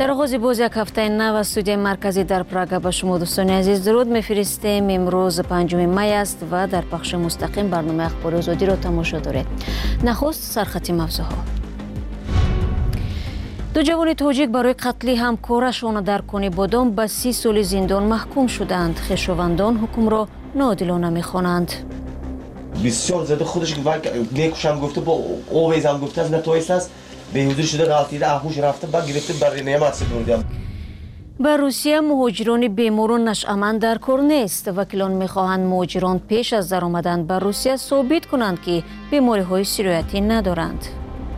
در آغاز باز یک هفته نو از استودیوی مرکزی در پراگ به شما دوستان عزیز درود میفرستیم. امروز 5 می است و در پخش مستقیم برنامه اخبار آزادی را تماشا دارید. نخست سرخط موضوعها. دو جوان تاجیک برای قتل همکارشان در کنی بادام به 30 سال زندان محکوم شدند. خویشاوندان حکم را ناعادلانه می‌خوانند. بسیار زده خودش لیکوشم گفته با اویز هم گفته از نتایست است به حضور شده غلطیده اخوش رفته بعد گرفته برای نعمت سپردیم. به روسیه مهاجران بیماران نشأمند در کار نیست. وکیلان می‌خواهند مهاجران پیش از درآمدن به روسیه ثابت کنند که بیماری‌های سیریاتی ندارند.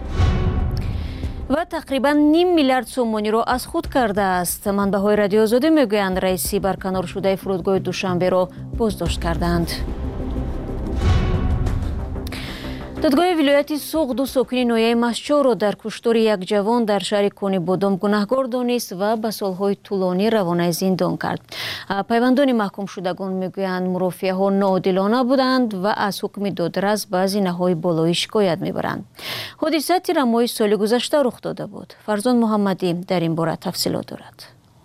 و تقریباً 0.5 میلیارد سومانی را از خود کرده است. منبع‌های رادیو آزادی میگویند رئیسی برکنار شده فرودگاه دوشنبه را بازداشت کردند. دادگاه ولایت سوق دو ساکن ناحیه مسچو را در کشتار یک جوان در شهر کنی بادام گناهکار دانست و به سالهای طولانی روانه زندان کرد. پیوندان محکوم شدگان میگویند مرافعه‌ها ناعادلانه بودند و از حکم دادرس به هزینه‌های بالایی شکایت میبرند. حادثه تیر ماه سال گذشته رخ داده بود. فرزان محمدی در این باره تفصیلات دارد.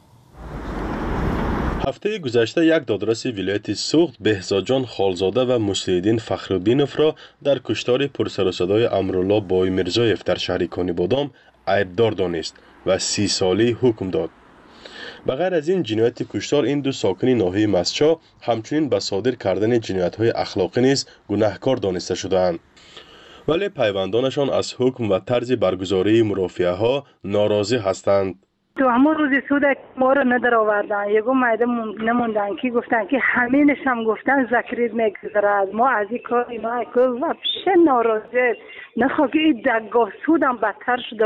هفته گذشته یک دادرس ولایت سوخت بهزاد خالزاده و مسلیدین فخرالدینوف را در کشتار پرسر و صدای امرالله بای میرزایف در شهر کنی بادام عیبدار دانست و 30 سالی حکم داد. بغیر از این جنایت کشتار این دو ساکن ناحیه مسچا همچنین به صادر کردن جنایت‌های اخلاقی نیز گناهکار دانسته شدند. ولی پیوندانشان از حکم و طرز برگزاری مرافعه‌ها ناراضی هستند. تو همون روز سود ما رو ندر آوردن. یکو مایده نموندن که گفتن که همینش هم گفتن ذکرید میگذرد. ما از این کار اینا کل و بشه ناراضی. نخواه که این دگاه سودم بدتر شده.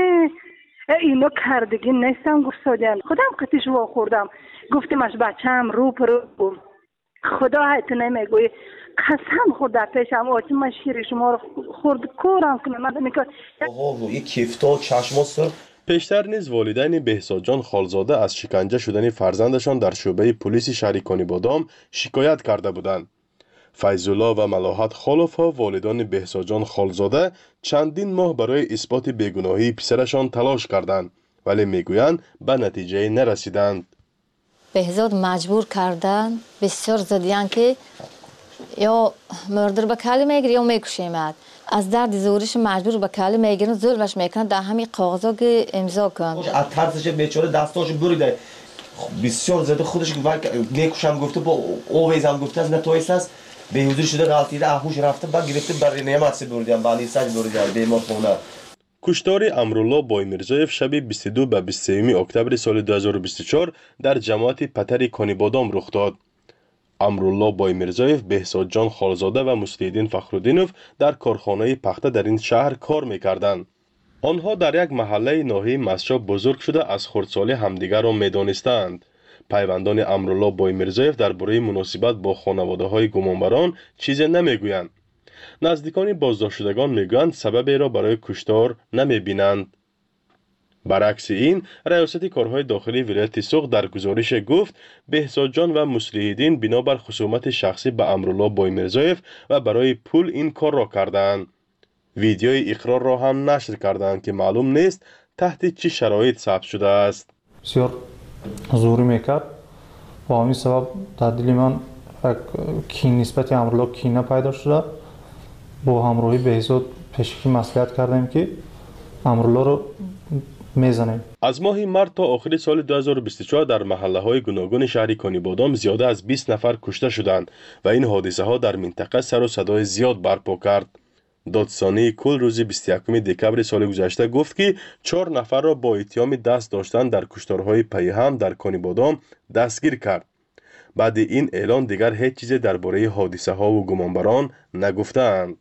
اینو کردگی نیستم گفتادن. خودم قطعش وا خوردم. گفتیمش بچه هم رو پرو خدا حیث نمیگوی. قسم خود در پیشم آتی من شیر شما رو خورد کورم کنم. من میکرد. آقا یک کیفتا چشماستر. پیشتر نیز والدین بهزاد خالزاده از شکنجه شدن فرزندشان در شعبه پلیس شهر کنی بادام شکایت کرده بودند. فیض‌الله و ملاحت خالف‌ها والدان بهزاد خالزاده چندین ماه برای اثبات بیگناهی پسرشان تلاش کردند ولی میگویند به نتیجه نرسیدند. بهزاد مجبور کردن بسیار زدیان که یا مردر به کلی میگیری یا میکشیمد. از درد زورش مجبور به کلی میگیرن ظلمش میکنن در همین کاغذا که امضا کن. از ترسش بیچاره دستاشو بریده. بسیار زده خودش لیکوشم گفته با اویز هم گفته از نتایست است به حضور شده غلطیده اخوش رفته بعد گرفته برای نعمت سپردیم ولی سج بریده بیمار خونه. کشتار امرالله بای میرزایف شب 22 به 23 اکتبر سال 2024 در جماعت پتر کنی بادام رخ داد. امرالله بای میرزایف، بهزاد خالزاده و مسلیدین فخرالدینوف در کارخانه پخته در این شهر کار میکردند. آنها در یک محله ناحیه مسچا بزرگ شده از خردسالی همدیگر را میدانستند. پیوندان امرالله بای میرزایف درباره مناسبت با خانواده های گمانبران چیزی نمیگویند. نزدیکان بازداشت شدگان میگویند سببی را برای کشتار نمیبینند. برعکس این، ریاست کارهای داخلی ولایت سوق در گزارش گفت بهزاد و مسلیدین بنابر خصومت شخصی به امرالله بای میرزایف و برای پول این کار را کردند. ویدیوی اقرار را هم نشر کردند که معلوم نیست تحت چه شرایط ثبت شده است. بسیار زوری میکرد و همین سبب در دل من کین نسبت امرالله کینه پیدا شده. با همراهی بهزاد پیشکی مصلحت کردیم که امرالله رو میزنیم. از ماه مارس تا آخر سال 2024 در محله های گوناگون شهر کنی بادام زیاده از 20 نفر کشته شدند و این حادثه ها در منطقه سر و صدای زیاد برپا کرد. دادستانی کل روز 21 دکبر سال گذشته گفت که 4 نفر را با اتهام دست داشتن در کشتارهای پیهم در کنی بادام دستگیر کرد. بعد این اعلان دیگر هیچ چیز درباره حادثه ها و گمانبران نگفتند.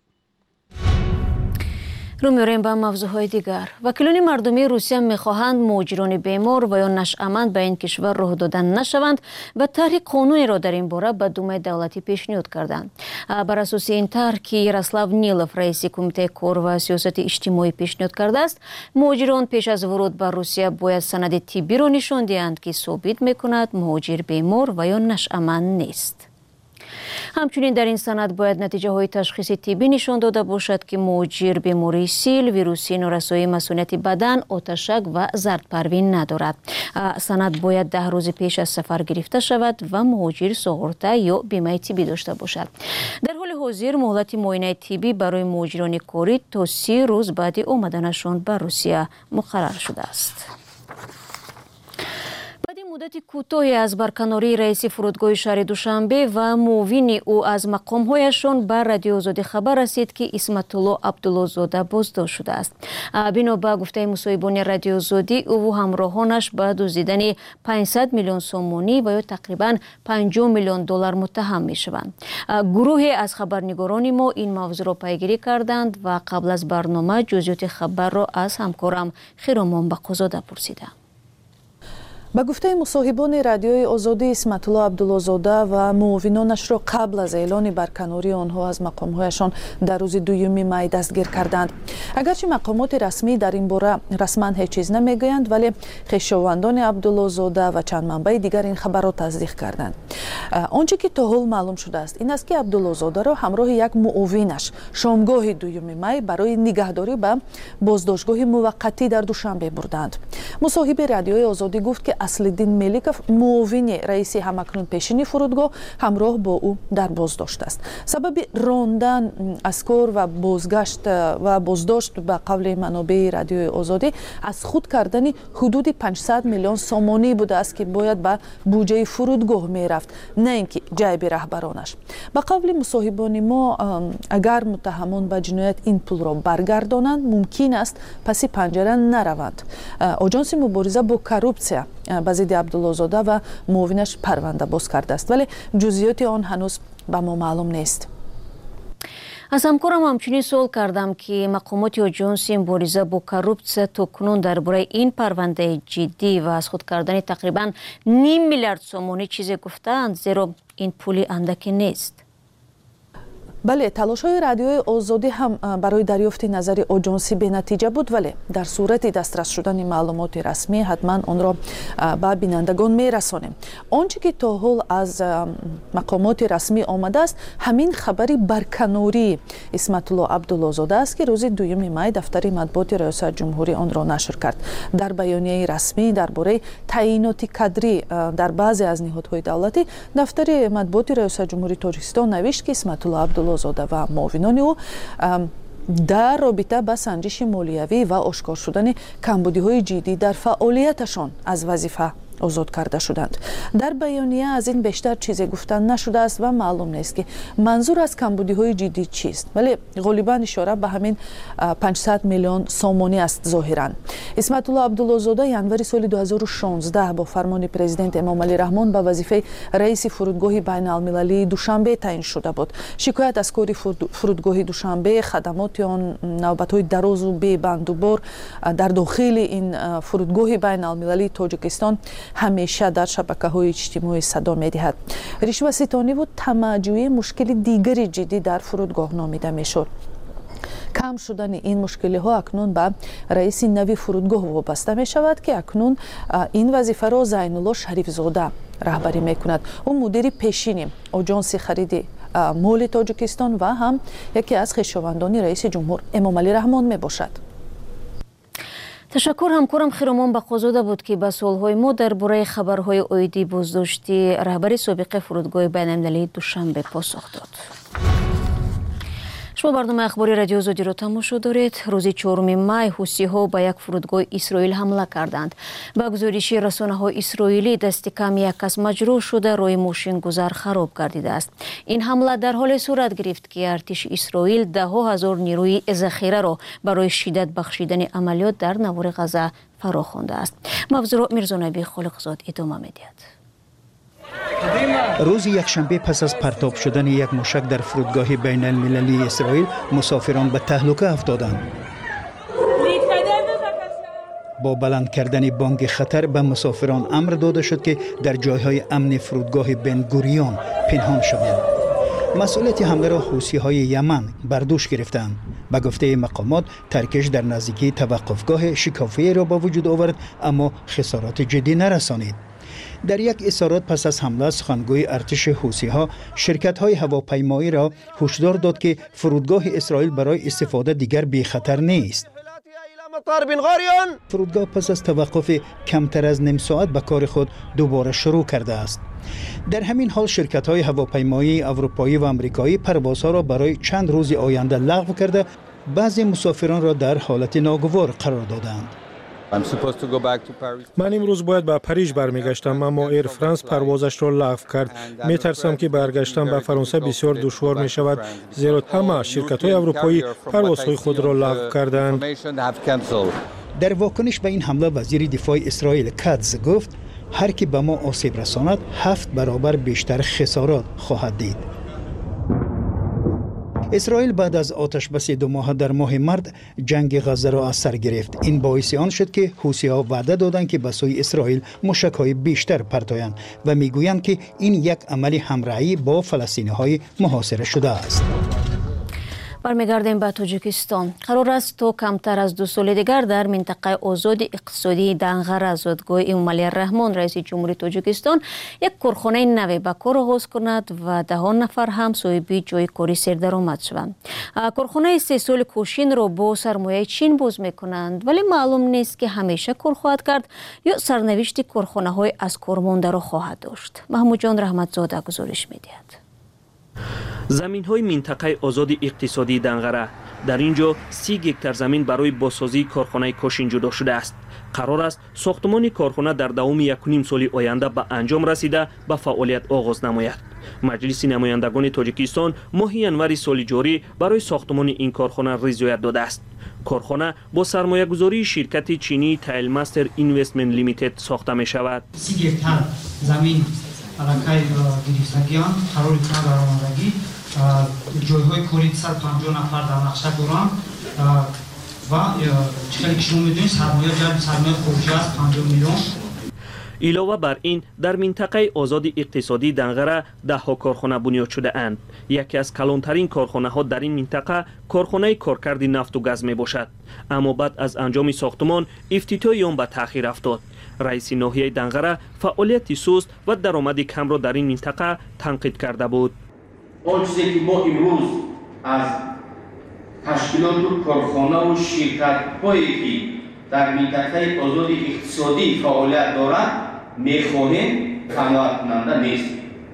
رو می‌ریم به موضوعهای دیگر. وکیلان مردمی روسیه می‌خواهند مهاجران بیمار و یا نشأمند به این کشور راه دادن نشوند و طرح قانونی را در این باره به دومای دولتی پیشنهاد کردند. بر اساس این طرح که یاروسلاو نیلوف رئیس کمیته کار و سیاست اجتماعی پیشنهاد کرده است، مهاجران پیش از ورود به روسیه باید سند طبی را نشان دهند که ثابت می‌کند مهاجر بیمار و یا نشأمند نیست. همچنین در این سند باید نتیجه های تشخیص طبی نشان داده باشد که مهاجر بیماری سیل، ویروسی نورسایی مسئولیت بدن، آتشک و زردپروین ندارد. سند باید 10 روز پیش از سفر گرفته شود و مهاجر سوغورته یا بیمه طبی داشته باشد. در حال حاضر مهلت معاینه طبی برای مهاجران کاری تا 30 روز بعد آمدنشان به روسیه مقرر شده است. مدت کوتاهی از برکناری رئیس فرودگاه شهر دوشنبه و معاون او از مقامهایشان به رادیو آزادی خبر رسید که اسمت الله عبدالله‌زاده بازداشت شده است. بنا به گفته مصاحبان رادیو آزادی، او و همراهانش به دزدیدن 500 میلیون سومانی و یا تقریبا 50 میلیون دلار متهم می شوند. گروهی از خبرنگاران ما این موضوع را پیگیری کردند و قبل از برنامه جزئیات خبر را از همکارم خیرامان بقازاده پرسیدم. با گفته مصاحبان رادیوی آزادی، اسمت الله عبدالله‌زاده و معاونانش را قبل از اعلان برکناری آنها از مقامهایشان در روز 2 می دستگیر کردند. اگرچه مقامات رسمی در این باره رسما هیچ چیز نمیگویند، ولی خویشاوندان عبدالله‌زاده و چند منبع دیگر این خبر را تصدیق کردند. آنچه که تا حال معلوم شده است این است که عبدالله‌زاده را همراه یک معاونش شامگاه 2 می برای نگهداری به بازداشتگاه موقتی در دوشنبه بردند. مصاحب رادیوی آزادی گفت که اصل‌الدین ملیکов معاون رئیس همکنون پیشین فرودگاه همراه با او در بازداشت است. سبب راندن اسکار و بازداشت به قول منابع رادیوی آزادی از خود کردن حدود 500 میلیون سومانی بوده است که باید به بودجه فرودگاه میرفت، نه اینکه جیب رهبرانش. به قول مصاحبان ما، اگر متهمان به جنایت این پول را برگردانند ممکن است پس پنجره نروند. آژانس مبارزه با کروپسیا به ضد عبدالله‌زاده و معاونش پرونده باز کرده است، ولی جزئیات آن هنوز به ما معلوم نیست. از همکارم همچنین سوال کردم که مقامات آژانس مبارزه با کروپسیا تاکنون درباره این پرونده جدی و از خود کردن تقریبا 5 میلیارد سومانی چیزی گفتند، زیرا این پولی اندکی نیست. بله، تلاش‌های رادیوی آزادی هم برای دریافت نظر آژانسی به نتیجه بود، ولی در صورت دسترس شدن معلومات رسمی حتما آن را به بینندگان میرسانیم. آنچه که تا حال از مقامات رسمی آمده است همین خبری برکناری اسمت الله عبدالله‌زاده است که روز 2 می دفتر مطبوعات ریاست جمهوری آن را نشر کرد. در بیانیه رسمی درباره تعیینات کادری در بعضی از نهادهای دولتی، دفتر مطبوعات ریاست جمهوری تاجیکستان نوشت که اسمت الله عبدالله‌زاده و معاونان او در رابطه با سنجش مالیوی و آشکار شدن کمبودی‌های جدی در فعالیتشان از وظیفه آزاد کرده شدند. در بیانیه از این بیشتر چیزی گفتن نشده است و معلوم نیست که منظور از کمبودی‌های جدی چیست، ولی غالباً اشاره به همین 500 میلیون سومانی است ظاهراً. اسمت الله عبدالله‌زاده ینوری سال 2016 با فرمان پرزیدنت امام علی رحمان به وظیفه رئیس فرودگاه بین‌المللی دوشنبه تعیین شده بود. شکایت از کار فرودگاه دوشنبه، خدمات آن، نوبت‌های دراز و بی بندوبار در داخل این فرودگاه بین‌المللی تاجیکستان همیشه در شبکه‌های اجتماعی صدا می‌دهد. رشوه‌ستانی و طمع‌جویی مشکل دیگری جدی در فرودگاه نامیده می‌شد. کم شدن این مشکل‌ها اکنون به رئیس نوی فرودگاه وابسته می‌شود که اکنون این وظیفه را زین الله شریف زاده رهبری می‌کند. او مدیر پیشین آژانس خرید مال تاجیکستان و هم یکی از خویشاوندان رئیس جمهور امام علی رحمان میباشد. تشکر همکارم خیرامان بقازاده بود که به سوالهای ما درباره خبرهای عایدی بازداشتی رهبر سابق فرودگاه بین‌المللی دوشنبه پاسخ داد. شما برنامه اخباری رادیو آزادی را تماشا دارید. روز 4 می حوثی‌ها به یک فرودگاه اسرائیل حمله کردند. با گزارش رسانه‌های اسرائیلی دست کم یک کس مجروح شده، روی ماشین گذر خراب گردیده است. این حمله در حال صورت گرفت که ارتش اسرائیل 10,000 نیروی ذخیره را برای شدت بخشیدن عملیات در نوار غزه فراخوانده است. موضوع را میرزا نبی خالقزاد ادامه می‌دهد. روز یکشنبه پس از پرتاب شدن یک موشک در فرودگاه بین المللی اسرائیل، مسافران به تهلکه افتادند. با بلند کردن بانگ خطر به مسافران امر داده شد که در جایهای امن فرودگاه بن گوریون پنهان شوند. مسئولیت حمله را حوثی‌های یمن بر دوش گرفتند. به گفته مقامات، ترکش در نزدیکی توقفگاه شکافی را با وجود آورد، اما خسارات جدی نرسانید. در یک اظهارات پس از حمله سخنگوی ارتش حوثی‌ها شرکت‌های هواپیمایی را هشدار داد که فرودگاه اسرائیل برای استفاده دیگر بی خطر نیست. فرودگاه پس از توقف کمتر از نیم ساعت به کار خود دوباره شروع کرده است. در همین حال شرکت‌های هواپیمایی اروپایی و آمریکایی پروازها را برای چند روز آینده لغو کرده، بعضی مسافران را در حالت ناگوار قرار دادند. من امروز باید به پاریژ برمیگشتم، اما ایر فرانس پروازش را لغو کرد. میترسم که برگشتن به فرانسه بسیار دشوار می شود، زیرا همه شرکت‌های اروپایی پروازهای خود را لغو کردند. در واکنش به این حمله وزیر دفاع اسرائیل کاتز گفت هر کی به ما آسیب رساند 7 برابر بیشتر خسارات خواهد دید. اسرائیل بعد از آتش بس 2 ماه در ماه مارس جنگ غزه را از سر گرفت. این باعث آن شد که حوثی‌ها وعده دادند که به سوی اسرائیل موشک‌های بیشتر پرتایند و میگویند که این یک عمل همراهی با فلسطینی‌های محاصره شده است. برمیگردیم به تاجیکستان. قرار است تا کمتر از 2 سال دیگر در منطقه آزاد اقتصادی دنغره زادگاه امومعلی الرحمن رئیس جمهوری تاجیکستان یک کارخانه نو به کار آغاز کند و 10 نفر هم صاحب جای کاری سردرآمد شوند. کارخانه 3 سال کوشین را با سرمایه چین باز میکنند، ولی معلوم نیست که همیشه کار خواهد کرد یا سرنوشت کارخانه های از کار مانده را خواهد داشت. محمود جان رحمتزاده گزارش میدهد. زمین های منطقه آزاد اقتصادی دنغره، در اینجا 30 گکتار زمین برای بازسازی کارخانه کوشین جدا شده است. قرار است ساختمان کارخانه در دوام 1.5 سال آینده به انجام رسیده به فعالیت آغاز نماید. مجلس نمایندگان تاجیکستان ماه ینور سال جاری برای ساختمان این کارخانه رضایت داده است. کارخانه با سرمایه گذاری شرکت چینی تایل ماستر اینوستمنت لیمیتد ساخته می شود. 30 گکتار زمین علاقه گرفتگیان قرار کنند در آمادگی، جایهای کاری 150 نفر در نقشه دارند و چیزی که شما میدونید سرمایه خارجی است 50 میلیون. علاوه بر این در منطقه آزاد اقتصادی دنغره 10 کارخانه بنیاد شده اند. یکی از کلانترین کارخانه ها در این منطقه کارخانه کارکرد نفت و گاز می باشد، اما بعد از انجام ساختمان افتتاح آن به تأخیر افتاد. رئیس ناحیه دنغره فعالیت سست و درآمد کم را در این منطقه تنقید کرده بود. آن چیزی که ما امروز از تشکیلات کارخانه و شرکت‌هایی که در منطقه آزاد اقتصادی فعالیت دارند می‌خواهیم قناعت کننده نیست.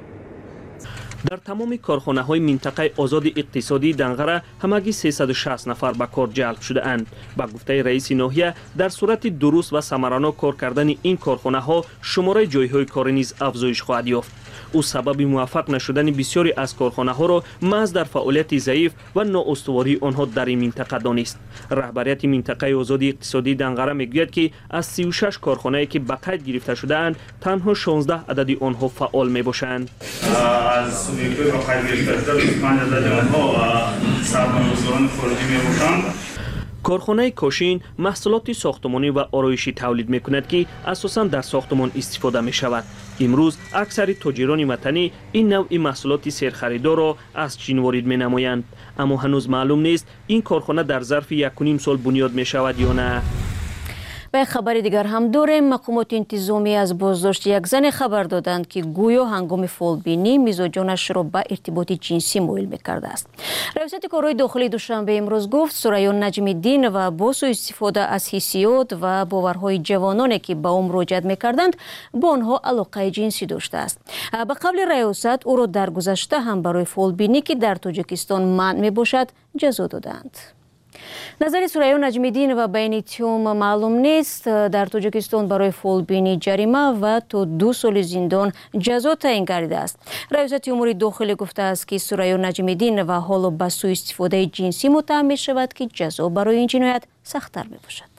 در تمام کارخانه های منطقه آزاد اقتصادی دنغره همگی 360 نفر به کار جلب شده اند. با گفته رئیس ناحیه در صورت درست و ثمرانه کار کردن این کارخانه ها شماره جایهای کار نیز افزایش خواهد یافت. او سبب موفق نشدن بسیاری از کارخانه ها را محض در فعالیت ضعیف و نااستواری آنها در این منطقه دانست. رهبریت منطقه آزاد اقتصادی دنغره میگوید که از 36 کارخانه‌ای که به قید گرفته شده اند تنها 16 عدد آنها فعال می باشند. از سوبیک‌های با قید گرفته شده 25 عدد آنها سرمایه‌گذاران خارجی می باشند. کارخانه کوشین محصولات ساختمانی و آرایشی تولید می کند که اساساً در ساختمان استفاده می شود. امروز اکثر تاجران وطنی این نوع محصولات سرخریدار را از چین وارد می نمایند، اما هنوز معلوم نیست این کارخانه در ظرف 1.5 سال بنیاد می شود یا نه. به خبر دیگر هم داریم. مقامات انتظامی از بازداشت یک زن خبر دادند که گویا هنگام فالبینی میزوجانش را به ارتباط جنسی مایل میکرده است. ریاست کارهای داخلی دوشنبه امروز گفت ثریا نجمی‌الدین و با سوء استفاده از حسیات و باورهای جوانانی که به او مراجعت میکردند با آنها علاقه جنسی داشته است. به قول ریاست او را در گذشته هم برای فالبینی که در تاجیکستان منع میباشد جزا دادند. نظر ثریا نجمی‌الدین و بین اتهام معلوم نیست. در تاجیکستان برای فالبینی جریمه و تا 2 سال زندان جزا تعیین گردیده است. ریاست امور داخلی گفته است که ثریا نجمی‌الدین و حالا به سوء استفاده جنسی متهم می شود که جزا برای این جنایت سخت‌تر می باشد.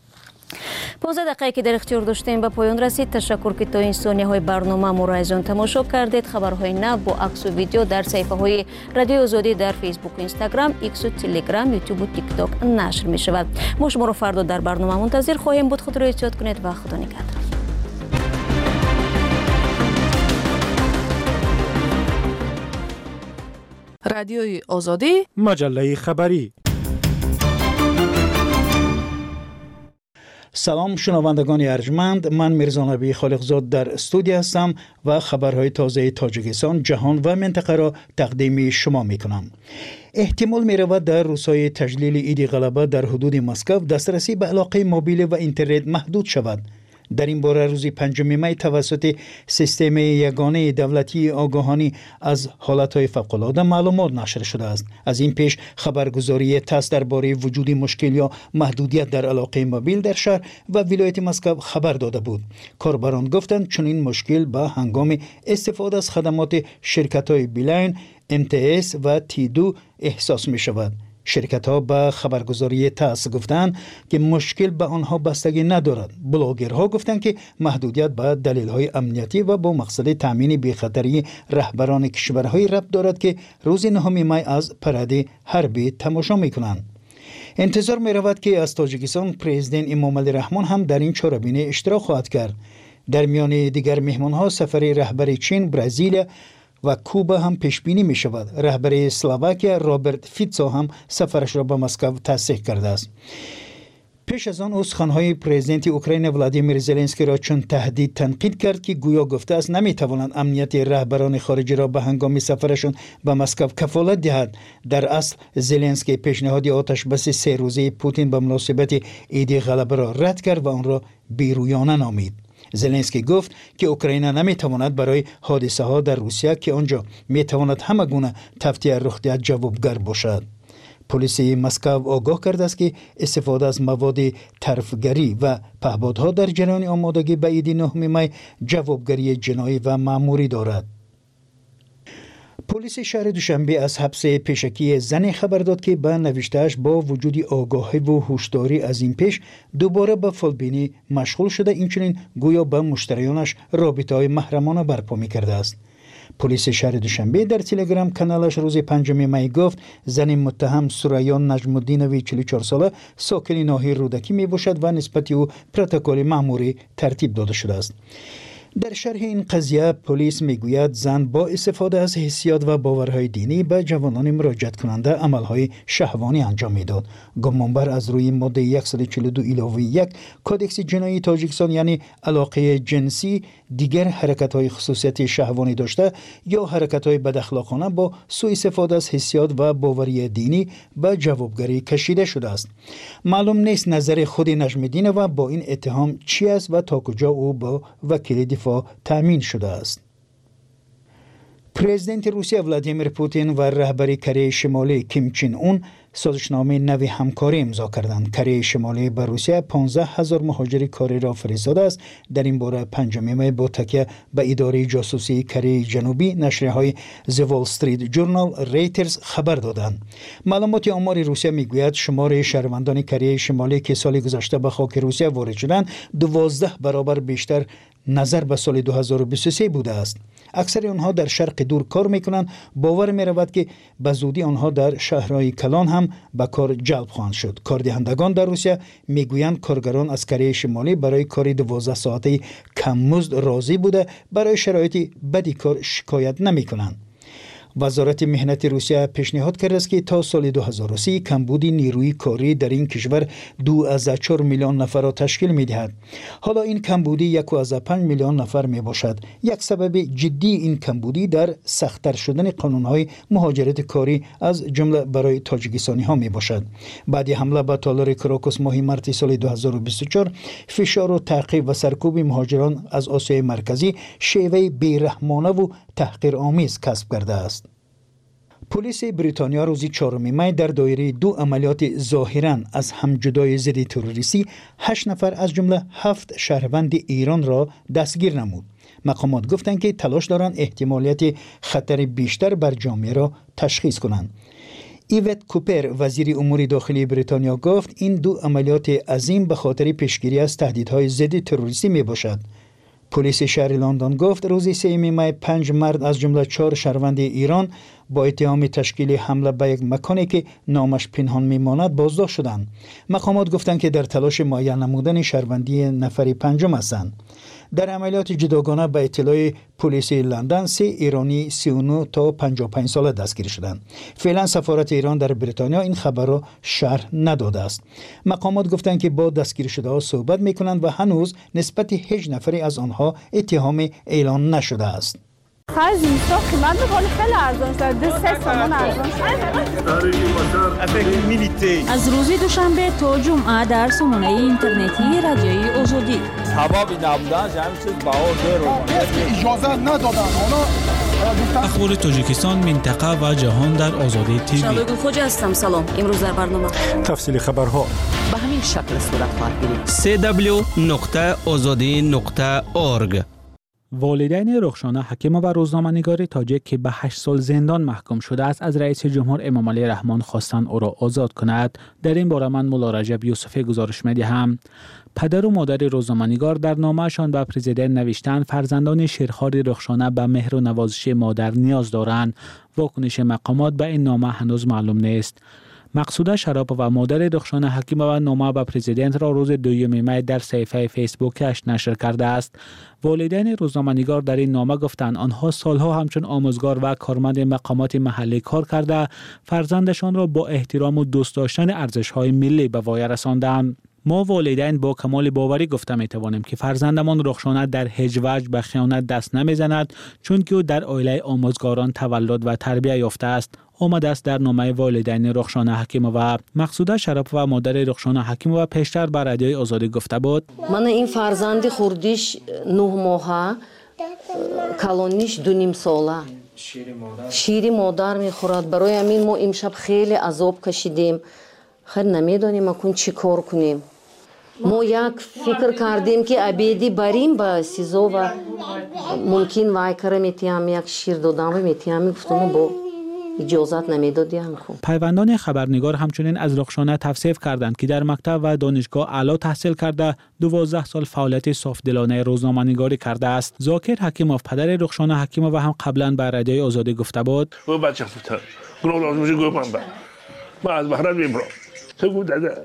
15 دقیقه که در اختیار داشتیم به پایان رسید. تشکر که تا این ثانیه های برنامه ما را از آن تماشا کردید. خبرهای نو با عکس و ویدیو در صفحه های رادیو آزادی در فیسبوک و اینستاگرام، ایکس و تلگرام، یوتیوب و تیک تاک نشر می شود. ما شما را فردا در برنامه منتظر خواهیم بود. خود را احتیاط کنید و خدا نگهدار. رادیوی آزادی، مجله خبری. سلام شنوندگان ارجمند، من میرزا نبی خالقزاد در استودیو هستم و خبرهای تازه تاجیکستان، جهان و منطقه را تقدیم شما میکنم. احتمال می رود در روزهای تجلیل عید غلبه در حدود مسکو دسترسی به علاقه موبیل و اینترنت محدود شود. در این باره روز 5 می توسط سیستم یگانه دولتی آگاهانی از حالتهای فوق‌العاده معلومات نشر شده است. از این پیش خبرگزاری تاس درباره وجود مشکل یا محدودیت در علاقه موبیل در شهر و ولایت مسکو خبر داده بود. کاربران گفتند چنین مشکل به هنگام استفاده از خدمات شرکت‌های بیلاین، MTS و T2 احساس می شود. شرکت ها به خبرگزاری تاس گفتند که مشکل به آنها بستگی ندارد. بلاگرها گفتند که محدودیت به دلیل های امنیتی و با مقصد تامین بی‌خطری رهبران کشورهای ربط دارد که روز 9 می از پرده حربی تماشا می کنند. انتظار می رود که از تاجیکستان پرزیدنت امامعلی رحمان هم در این چاره‌بینی اشتراک خواهد کرد. در میان دیگر مهمان ها سفر رهبر چین، برزیل و کوبا هم پیش بینی می شود. رهبر اسلواکیا رابرت فیتسو هم سفرش را به مسکو تصحیح کرده است. پیش از آن استخوان‌های پرزیدنت اوکراین ولادیمیر زلنسکی را چون تهدید تنقید کرد که گویا گفته است نمی توانند امنیت رهبران خارجی را به هنگام سفرشان به مسکو کفالت دهد. در اصل زلنسکی پیشنهاد آتش بس 3 روزه پوتین به مناسبت عید غلبه را رد کرد و آن را بیرویانه نامید. زلنسکی گفت که اوکراین نمیتواند برای حادثه ها در روسیه که آنجا میتواند همه گونه تفتیه رخ دهد جوابگر باشد. پلیس مسکو آگاه کرده است که استفاده از مواد طرفگری و پهپادها در جریان آمادگی به عید 9 می جوابگری جنایی و مأموری دارد. پلیس شهر دوشنبه از حبس پیشکی زنی خبر داد که به نوشتهش با وجود آگاهی و هوشداری از این پیش دوباره به فالبینی مشغول شده، اینچنین گویا به مشتریانش رابطه‌های محرمانه برپا می‌کرده است. پلیس شهر دوشنبه در تلگرام کانالش روز 5 می گفت زن متهم سریا نجم الدینوی 44 ساله ساکن ناحیه رودکی میباشد و نسبت او پروتکل مأموری ترتیب داده شده است. در شرح این قضیه پلیس میگوید زن با استفاده از حسیات و باورهای دینی به جوانان مراجعت کننده عملهای شهوانی انجام میداد. گمانبر از روی ماده 142-1 کودکس جنایی تاجیکستان یعنی علاقه جنسی، دیگر حرکت‌های خصوصیت شهوانی داشته یا حرکت‌های بداخلاقانه با سوء استفاده از حسیات و باوری دینی به جوابگری کشیده شده است. معلوم نیست نظر خود نجم الدینوی با این اتهام چی است و تا کجا او با وکیل دفاع تامین شده است. پرزیدنت روسیه ولادیمیر پوتین و رهبر کره شمالی کیم چین اون سازشنامه نوی همکاری امضا کردند. کره شمالی به روسیه 15,000 مهاجر کاری را فرستاده است. در این باره 5 می با تکیه به اداره جاسوسی کره جنوبی نشریه‌های The Wall Street Journal، ریترز خبر دادند. معلومات آمار روسیه میگوید شمار شهروندان کره شمالی که سال گذشته به خاک روسیه وارد شدند 12 برابر بیشتر نظر به سال 2023 بوده است. اکثر آنها در شرق دور کار میکنند. باور می رود که به زودی آنها در شهرهای کلان هم به کار جلب خواهند شد. کاردهندگان در روسیه میگویند کارگران از کره شمالی برای کار 12 ساعته کم مزد راضی بوده، برای شرایط بدی کار شکایت نمی کنند. وزارت مهنت روسیه پیشنهاد کرده است که تا سال 2030 کمبود نیروی کاری در این کشور 2.4 میلیون نفر را تشکیل می‌دهد. حالا این کمبودی 1.5 میلیون نفر میباشد. یک سبب جدی این کمبودی در سخت‌تر شدن قانون‌های مهاجرت کاری از جمله برای تاجیکستانی‌ها میباشد. بعد حمله به تالار کراکوس ماه مارس سال 2024 فشار و تعقیب و سرکوب مهاجران از آسیای مرکزی شیوه بی‌رحمانه و تحقیرآمیز کسب کرده است. پلیس بریتانیا روز 4 می در دایره 2 عملیات ظاهراً از هم جدای ضد تروریستی 8 نفر از جمله 7 شهروند ایران را دستگیر نمود. مقامات گفتند که تلاش دارند احتمالیت خطر بیشتر بر جامعه را تشخیص کنند. ایوت کوپر وزیر امور داخلی بریتانیا گفت این 2 عملیات عظیم به خاطر پیشگیری از تهدیدهای ضد تروریستی می باشد. پلیس شهر لندن گفت روز 3 می 5 مرد از جمله 4 شهروند ایران با اتهام تشکیل حمله به یک مکانی که نامش پنهان میماند بازداشت شدند. مقامات گفتند که در تلاش معین نمودن شهروندی نفر پنجم هستند. در عملیات جداگانه به اطلاع پلیس لندن 3 ایرانی 39 تا 55 ساله دستگیر شدند. فعلا سفارت ایران در بریتانیا این خبر را شرح نداده است. مقامات گفتند که با دستگیر شده ها صحبت میکنند و هنوز نسبت هیچ نفری از آنها اتهام اعلان نشده است. خیلی زیستا قیمت میکنه خیلی ارزان شد 2-3 تومان ارزان شد. از روز دوشنبه تا جمعه در سامانه اینترنتی رادیوی آزادی حبابی نبودن همین چیز بهار رو اجازه ندادن اخبار تاجیکستان، منطقه و جهان در آزادی تیوی. شبگون خوج هستم. سلام. امروز در برنامه تفصیل خبرها به همین شکل صورت خواهد گرفت. www.azadi.org. والدین رخشانه حکیمه و روزنامه‌نگار تاجیک که به 8 سال زندان محکوم شده است از رئیس جمهور امام علی رحمان خواستند او را آزاد کند. در این باره من مولا رجب یوسفی گزارش می‌دهم. پدر و مادر روزنامه‌نگار در نامه‌شان به پرزیدنت نوشتند فرزندان شیرخوار رخشانه به مهر و نوازش مادر نیاز دارند. واکنش مقامات به این نامه هنوز معلوم نیست. مقصوده شراپه و مادر رخشانه حکیمه و نامه به پرزیدنت را روز 2 می در صفحه فیسبوکش نشر کرده است. والدین روزنامه‌نگار در این نامه گفتند آنها سالها همچون آموزگار و کارمند مقامات محلی کار کرده فرزندشان را با احترام و دوست داشتن ارزش‌های ملی به وای رساندند. ما والدین با کمال باوری گفته می توانیم که فرزندمان رخشانه در هیچ وجه به خیانت دست نمیزند چون که او در عائله آموزگاران تولد و تربیت یافته است. آمده است در نامه والدین رخشانه حکیمه و مقصوده شراپه و مادر رخشانه حکیمه و پیشتر بر رادیوی آزادی گفته بود. من این فرزند خوردیش 9 ماهه کلونیش 2.5 ساله شیر مادر میخورد. برای همین ما امشب خیلی عذاب کشیدیم. خیلی نمیدونیم اکن چی کار کنیم. ما یک فکر کردیم که ابیدی بریم به سیزو و ممکن وای کره میتیم یک شیر دادم و میتیم گفتم با اجازت نمیدادیم. پیوندان خبرنگار همچنین از رخشانه توصیف کردند که در مکتب و دانشگاه اعلی تحصیل کرده 12 سال فعالیت صافدلانه روزنامه‌نگاری کرده است. ذاکر حکیموف پدر رخشانه حکیمه و هم قبلا بر رادیوی آزادی گفته بود. او بچه فوتر گروه میشه گفتم ما از بحران میبرم تو داده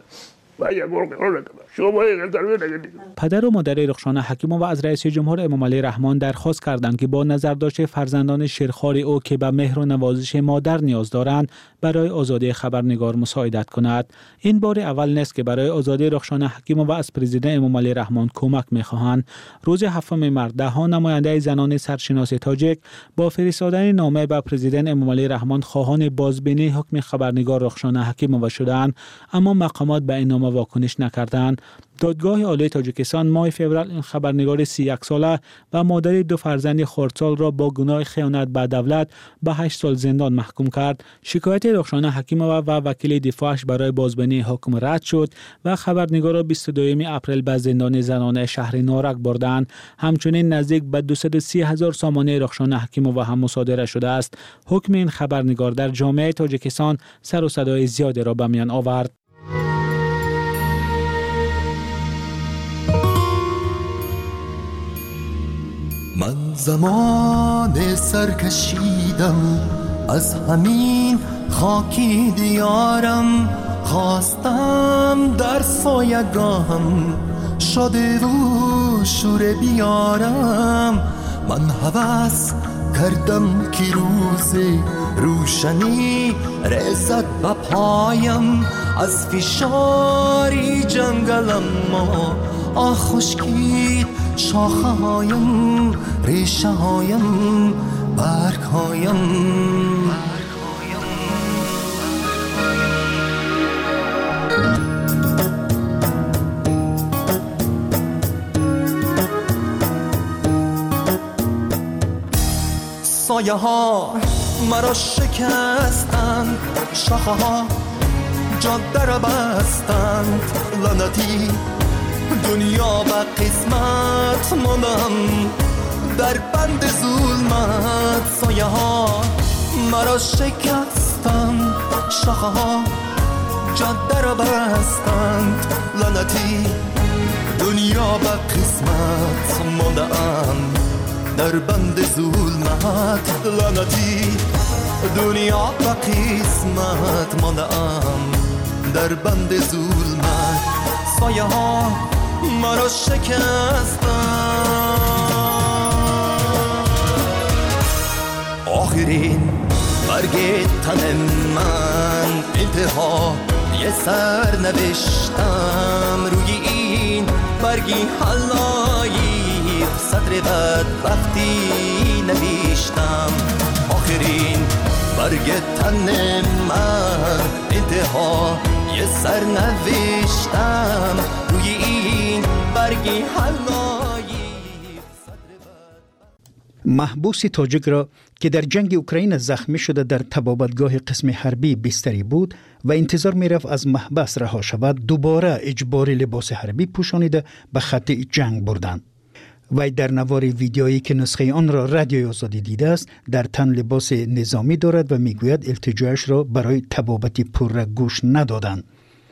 پدر و مادر رخشانه حکیمه و از رئیس جمهور امام علی رحمان درخواست کردند که با نظرداشت فرزندان شیرخوار او که به مهر و نوازش مادر نیاز دارند برای آزادی خبرنگار مساعدت کند. این بار اول نیست که برای آزادی رخشانه حکیمه و از پرزیدنت امام علی رحمان کمک می‌خواهند. روز 7 مارس ده‌ها نماینده زنان سرشناس تاجیک با فرستادن نامه به پرزیدنت امام علی رحمان خواهان بازبینی حکم خبرنگار رخشانه حکیمه شدند، اما مقامات به این نامه واکنش نکردند. دادگاه عالی تاجیکستان ماه فوریه این خبرنگار 31 ساله و مادر 2 فرزند خردسال را با گناه خیانت به دولت به 8 سال زندان محکوم کرد. شکایت رخشانه حکیمه و وکیل دفاعش برای بازبینی حکم رد شد و خبرنگار را 22 اپریل به زندان زنانه شهر نارک بردند. همچنین نزدیک به 230,000 سامانه رخشانه حکیمه و هم مصادره شده است. حکم این خبرنگار در جامعه تاجیکستان سر و صدای زیادی را به میان آورد. من زمان سر کشیدم از همین خاکی دیارم، خواستم در سایگاهم شده و شور بیارم. من هوس کردم که روز روشنی رسد به پایم، از فشاری جنگلم ما خشکید شاخه هایم، ریشه هایم، برگ هایم. سایه ها مرا شکستند، شاخه ها جاده را بستند. لعنتی دنیا و قسمت ماندم در بند ظلمت. سایه ها مرا شکستند، شاخه ها جاده را بستند. لعنتی دنیا و قسمت ماندم در بند ظلمت. لعنتی دنیا و قسمت ماندم در بند ظلمت. سایه ها مرا شکستند. آخرین برگ تن من انتها یه سر نوشتم روی این برگی حلایی صدر بدبختی نوشتم آخرین برگ تن من انتها یه سر نوشتم روی این برگی حلایی. محبوس تاجیک را که در جنگ اوکراین زخمی شده در طبابتگاه قسم حربی بستری بود و انتظار می‌رفت از محبس رها شود، دوباره اجباری لباس حربی پوشانیده به خط جنگ بردند. وی در نوار ویدیویی که نسخه آن را رادیوی آزادی دیده است در تن لباس نظامی دارد و میگوید التجاعش را برای طبابت پررگ گوش ندادند.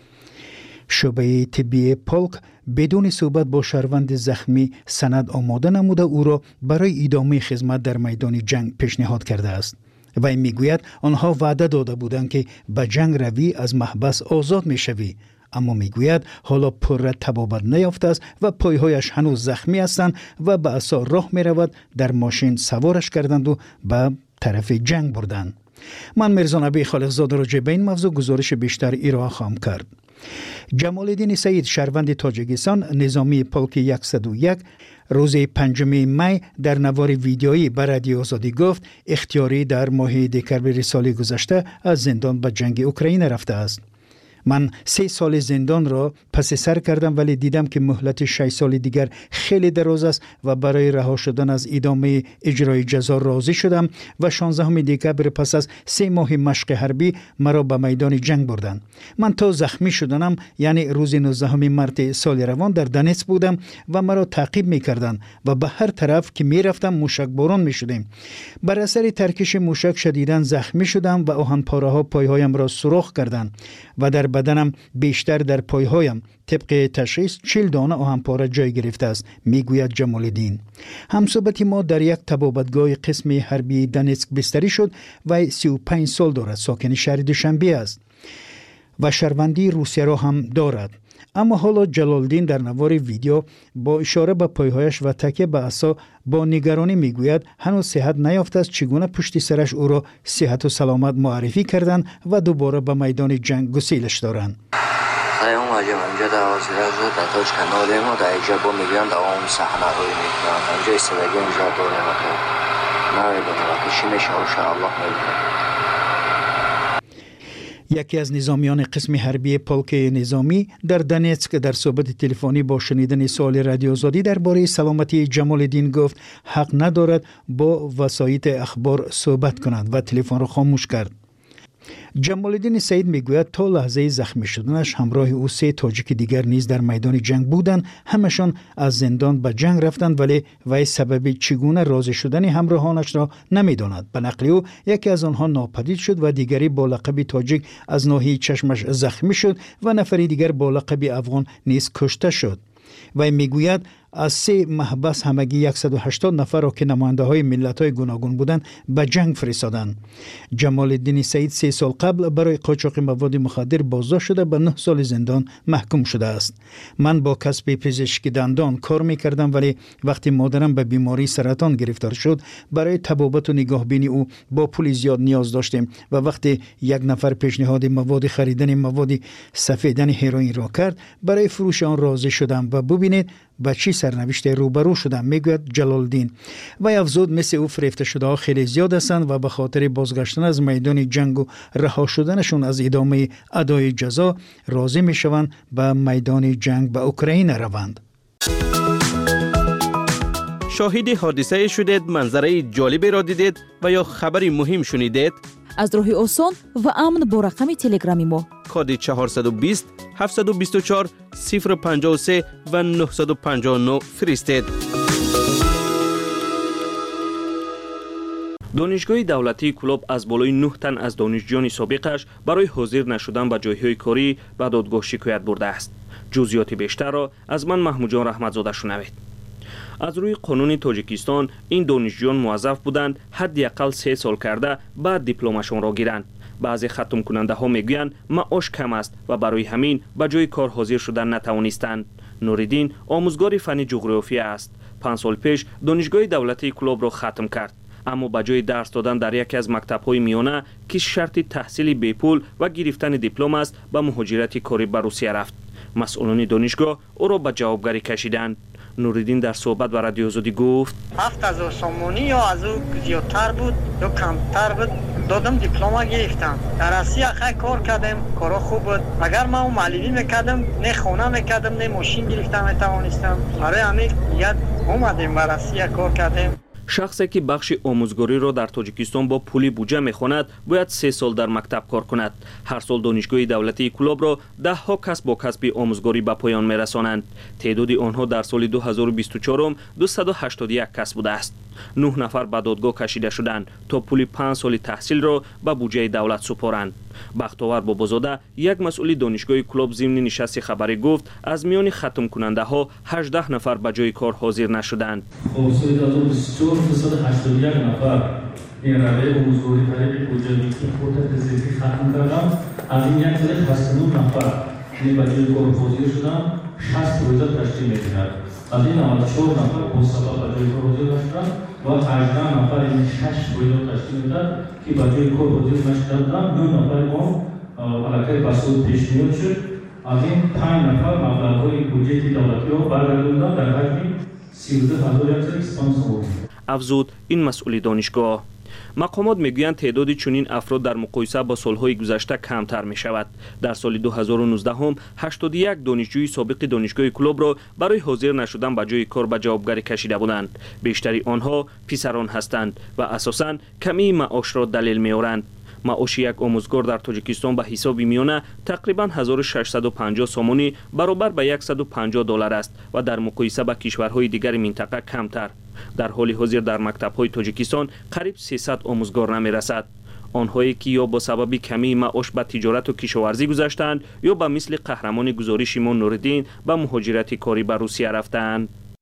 شعبه طبی پولک بدون صحبت با شهروند زخمی سند آماده نموده او را برای ادامه خدمت در میدان جنگ پیشنهاد کرده است. وی میگوید آنها وعده داده بودند که به جنگ روی از محبس آزاد میشوی، اما میگوید حالا پر طبابت نیافته است و پایهایش هنوز زخمی هستند و به عصا راه میرود. در ماشین سوارش کردند و به طرف جنگ بردند. من میرزا نبی خالقزاده راجع به این موضوع گزارش بیشتر ارائه خواهم کرد. جمال الدین سعید شهروند تاجیکستان نظامی پولک 101 روز 5 می در نوار ویدیویی به رادیو آزادی گفت اختیاری در ماه دکمبر سال گذشته از زندان به جنگ اوکراین رفته است. من 3 سال زندان را پس سر کردم ولی دیدم که مهلت 6 سال دیگر خیلی دراز است و برای رها شدن از ادامه اجرای جزا راضی شدم و 16 دکمبر پس از 3 ماه مشق حربی مرا به میدان جنگ بردند. من تا زخمی شدنم یعنی روز 19 مارس سال روان در دنیتسک بودم و مرا تعقیب می‌کردند و به هر طرف که می‌رفتم موشک باران می‌شدیم. بر اثر ترکش موشک شدیداً زخمی شدم و آهن‌پاره‌ها پایهایم را سوراخ کردند و در بدنم بیشتر در پایهایم طبق تشخیص 40 دانه آهن‌پاره جای گرفته است، میگوید جمال الدین. همصحبت ما در یک طبابتگاه قسم حربی دنیتسک بستری شد و 35 سال دارد، ساکن شهر دوشنبه است و شهروندی روسیه را هم دارد. اما حالا جلال الدین در نوار ویدیو با اشاره به پایهایش و تکیه به عصا با نگرانی میگوید هنوز صحت نیافته است چگونه پشت سرش او را صحت و سلامت معرفی کردند و دوباره به میدان جنگ گسیلش دارند. اونجا اونجا در وزیر در تاج کانال ما در اینجا با میگن در اون صحنه روی میکنن اونجا استراتژی اینجا داره و که نمیدونم که چی میشه ان شاء الله میدونم. یکی از نظامیان قسم حربی پولک نظامی در دنیتسک در صحبت تلفنی با شنیدن سوال رادیو آزادی درباره سلامتی جمال الدین گفت حق ندارد با وسایط اخبار صحبت کند و تلفن را خاموش کرد. جمال الدین سعید میگوید تا لحظه زخمی شدنش همراه او 3 تاجیک دیگر نیز در میدان جنگ بودند. همشان از زندان به جنگ رفتند ولی وی سبب چگونه راضی شدن همراهانش را نمیداند. به نقل او یکی از آنها ناپدید شد و دیگری با لقب تاجیک از ناحیه چشمش زخمی شد و نفری دیگر با لقب افغان نیز کشته شد. وی میگوید از 3 محبس همگی 180 نفر را که نماینده های ملت های گوناگون بودند به جنگ فرستادند. جمال الدین سعید 3 سال قبل برای قاچاق مواد مخدر بازداشت شده به 9 سال زندان محکوم شده است. من با کسب پزشکی دندان کار میکردم ولی وقتی مادرم به بیماری سرطان گرفتار شد برای طبابت و نگاهبینی او با پول زیاد نیاز داشتیم و وقتی یک نفر پیشنهاد مواد خریدن مواد سفیدن هروئین را کرد برای فروش آن راضی شدم و ببینید با چی سرنوشت روبرو شدم، میگوید جلال الدین. و افزود مثل او فریفته شده ها خیلی زیاد هستند و به خاطر بازگشتن از میدان جنگ و رها شدنشون از ادامه ادای جزا راضی میشوند به میدان جنگ به اوکراین روند. شاهد حادثه شدید، منظره جالبی را دیدید و یا خبری مهم شنیدید؟ از راه آسان و امن با رقم تلگرامی ما کد 420 724 053 و 959 فرستید. دانشگاه دولتی کلوب از بالای 9 تن از دانشجویان سابقش برای حاضر نشدن به جایهای کاری به دادگاه شکایت برده است. جزئیات بیشتر را از من محمود جان رحمتزاده شنوید. از روی قانون تاجیکستان این دانشجویان موظف بودند حداقل 3 سال کرده بعد دیپلمشان را گیرند. بعضی ختم کننده ها میگویند معاش کم است و برای همین به جای کار حاضر شدن نتوانستند. نوریدین آموزگار فن جغرافیا است. 5 سال پیش دانشگاه دولتی کلوب را ختم کرد. аммо ба ҷои дарс додан дар яке аз мактабҳои миёна ки шарти таҳсили бепул ва гирифтани диплом аст ба муҳоҷирати корӣ ба русия рафт. масъулони донишгоҳ ӯро ба ҷавобгарӣ кашиданд. нуриддин дар суҳбат ба радиои озодӣ гуфт: 7000 сомонӣ ё аз ӯ зиёдтар буд ё камтар буд, додам диплома гирифтам. Дар Россия хай кор кардем, коро хуб буд. Агар ман муалливӣ мекардам, не хона мекардам, не мошин гирифта метавонистам. Барои ҳамин яд омадем ба Россия кор кардем. шахсе ки бахши омӯзгориро дар Тоҷикистон бо пули буҷа мехонад, бояд 3 сол дар мактаб кор кунад. ҳар сол донишгоҳи давлатии Кулобро даҳҳо кас бо касби омӯзгорӣ ба поён мерасонанд. теъдоди онҳо дар соли 2024 281 кас будааст. 9 нафар ба додгоҳ кашида шуданд то пули 5 соли таҳсилро ба буҷаи давлат супоранд. бахтовар бобозода, як масъули донишгоҳи Кулоб зимни нишасти хабарӣ гуфт, аз миёни хатмкунандаҳо 18 нафар ба ҷои кор ҳозир нашуданд. 281 нафар این روی омӯзгорӣ طریق حجابی که خودت زیدی ختم کردم. از این 169 نفر با جای کار حاضر شدم، 60 روزه تشکیل می‌دهد. از این 94 نفر با سبب با جای کار حاضر نشدند و 18 نفر این 6 روزه تشکیل می‌دهد که با جای کار حاضر نشدند. 9 نفر ما علاقه بسود پیش میاد شد. از این 5 نفر مبلغ‌های بودجه دولتی را برگرداندند در حجم 13100 سوم. афзуд ин масъули донишгоҳ. мақомот мегӯянд теъдоди чунин афрод дар муқоиса бо солҳои гузашта камтар мешавад. дар соли 2019 81 донишҷӯи собиқи донишгоҳи Кулобро барои ҳозир нашудан ба ҷои кор ба ҷавобгарӣ кашида буданд. бештари онҳо писарон ҳастанд ва асосан камии маошро далел меоранд. маоши як омӯзгор дар Тоҷикистон ба ҳисоби миёна тақрибан 1650 сомонӣ баробар ба $150 аст ва дар муқоиса ба кишварҳои дигари минтақа камтар. дар ҳоли ҳозир дар мактабҳои Тоҷикистон қариб 300 омӯзгор намерасад. онҳое ки ё бо сабаби камии маош ба тиҷорату кишоварзӣ гузаштаанд ё ба мисли қаҳрамони гузориши мо Нуриддин ба муҳоҷирати корӣ ба Русия рафтаанд.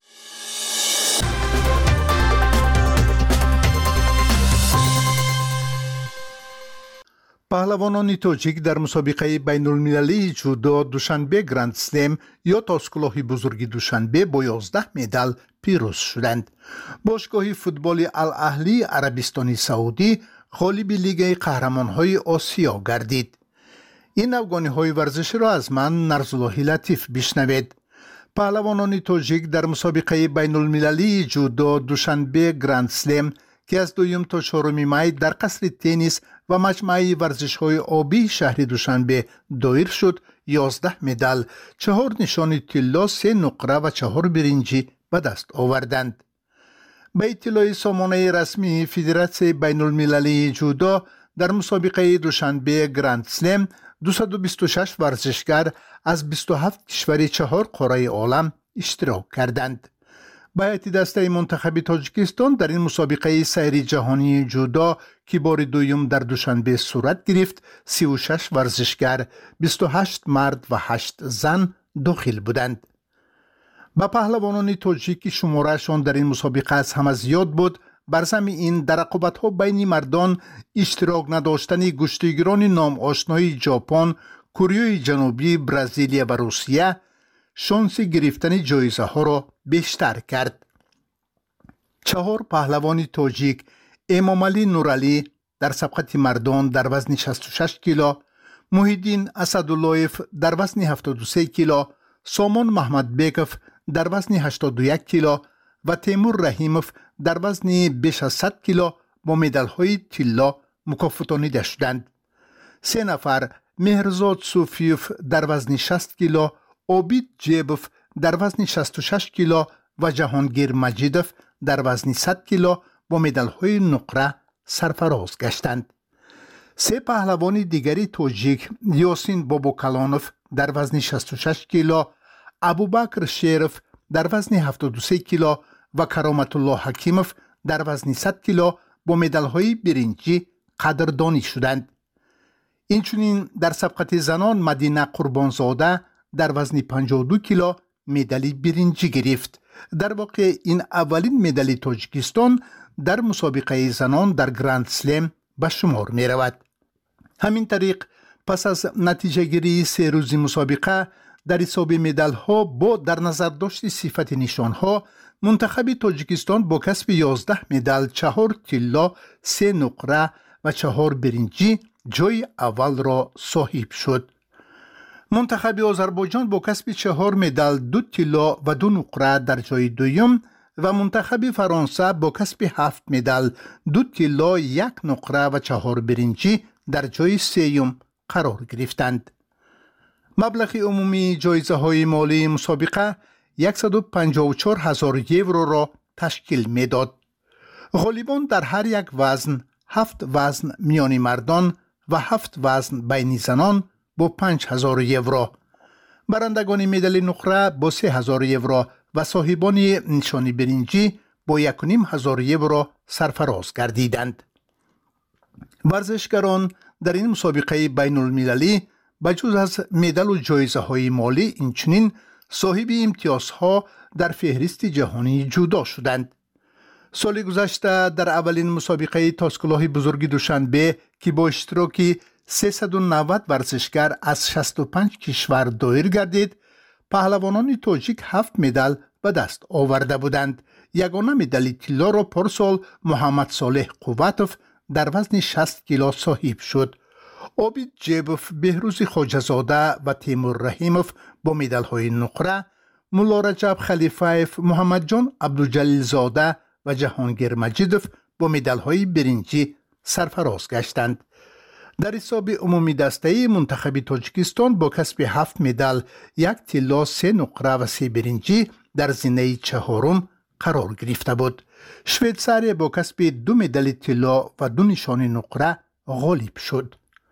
паҳлавонони тоҷик дар мусобиқаи байнулмилалии ҷудо душанбе гранд слем ё тоскулоҳи бузурги душанбе бо 11 медал пирӯз шуданд. бошгоҳи футболи Ал-Аҳлии Арабистони Саудӣ ғолиби Лигаи Қаҳрамонҳои Осиё гардид. ин афғониҳои варзиширо аз ман Нарзуллоҳи Латиф бишнавед. паҳлавонони тоҷик дар мусобиқаи байнулмилалии ҷудо душанбе гранд слем ки аз 2 то 4 май дар қасри теннис ва маҷмӯаи варзишҳои обии шаҳри Душанбе доир шуд, 11 медал, 4 нишони тилло, 3 нуқра ва 4 биринҷӣ ба даст оварданд. ба иттилои сомонаи расмии Федератсияи байнулмилалии ҷудо дар мусобиқаи Душанбе гранд слем 226 варзишгар аз 27 кишвари 4 қораи олам иштирок карданд. ба ҳайати дастаи мунтахаби Тоҷикистон дар ин мусобиқаи сайри ҷаҳонии ҷудо ки бори дуюм дар Душанбе сурат гирифт, 36 варзишгар, 28 мард ва 8 зан дохил буданд. ба паҳлавонони тоҷик ки шумораашон дар ин мусобиқа аз ҳама зиёд буд, бар замми ин дар рақобатҳо байни мардон иштирок надоштани куштигирони номошнои Ҷопон, Кореяи Ҷанубӣ, Бразилия ва Русия шонси гирифтани ҷоизаҳоро бештар кард. 4 паҳлавони тоҷик Эмомалӣ Нуралӣ дар сабқати мардон дар вазни 66 кило, Муҳиддин Асадуллоев дар вазни 73 кило, Сомон Маҳмадбеков дар вазни 81 кило ва Темур Раҳимов дар вазни беш аз 100 кило бо медалҳои тилло мукофотонида шуданд. 3 нафар Меҳрзод Суфиев дар вазни 60 кило, Обид Ҷебов дар вазни 66 кило ва Ҷаҳонгир Маҷидов дар вазни 100 кило бо медалҳои нуқра сарфароз гаштанд. 3 паҳлавони дигари тоҷик Ёсин Бобокалонов дар вазни 66 кило, Абубакр Шеров дар вазни 73 кило ва Кароматулло Ҳакимов дар вазни 100 кило бо медалҳои биринҷӣ қадрдонӣ шуданд. инчунин дар сабқати занон Мадина Қурбонзода дар вазни 52 кило медали биринҷӣ гирифт. дар воқеъ ин аввалин медали Тоҷикистон дар мусобиқаи занон дар Гранд Слем ба шумор меравад. ҳамин тариқ пас аз натиҷагирии 3 рӯзи мусобиқа дар ҳисоби медалҳо бо дар назардошти сифати нишонҳо منتخب تاجیکستان با کسب 11 مدال، 4 طلا، 3 نقره و 4 برنجی جای اول را صاحب شد. منتخب آذربایجان با کسب 4 مدال، 2 طلا و 2 نقره در جای دوم و منتخب فرانسه با کسب 7 مدال، 2 طلا، 1 نقره و 4 برنجی در جای سوم قرار گرفتند. مبلغ عمومی جایزه های مالی مسابقه 154,000 یورو را تشکیل می داد. غالبان در هر یک وزن 7 وزن میان مردان و 7 وزن بین زنان با 5,000 یورو، برندگان مدال نقره با 3,000 یورو و صاحبان نشان برنجی با 1,500 یورو سرفراز گردیدند. ورزشکاران در این مسابقه بین المللی بجز از مدال و جایزه های مالی اینچنین صاحب امتیازها در فهرست جهانی جدا شدند. سال گذشته در اولین مسابقه تاسکلاه بزرگ دوشنبه که با اشتراک 390 ورزشکار از 65 کشور دایر گردید، پهلوانان تاجیک 7 مدال به دست آورده بودند. یگانه مدال طلا را پارسال محمد صالح قوتوف در وزن 60 کیلو صاحب شد. عابد جیبوف، بهروز خواجه‌زاده و تیمور رحیموف با مدال های نقره، مولا رجب خلیفایف، محمد جان عبدالجلیل زاده و جهانگیر مجیدوف با مدال های برنجی سرفراز گشتند. در حساب عمومی دسته منتخب تاجیکستان با کسب 7 مدال، 1 طلا، 3 نقره و 3 برنجی در زینه چهارم قرار گرفته بود. شویتزاری با کسب 2 مدال طلا و 2 نشان نقره غالب شد.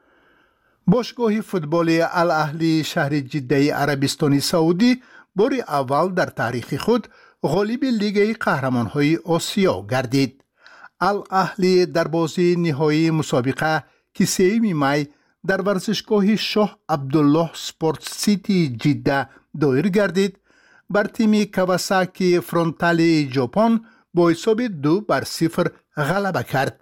باشگاه فوتبال الاهلی شهر جده عربستان سعودی بار اول در تاریخ خود غالب لیگ قهرمان‌های آسیا گردید. الاهلی در بازی نهایی مسابقه که 3 می در ورزشگاه شاه عبدالله سپورت سیتی جده دایر گردید، بر تیم کواساکی فرونتال ژاپن با حساب 2-0 غلبه کرد.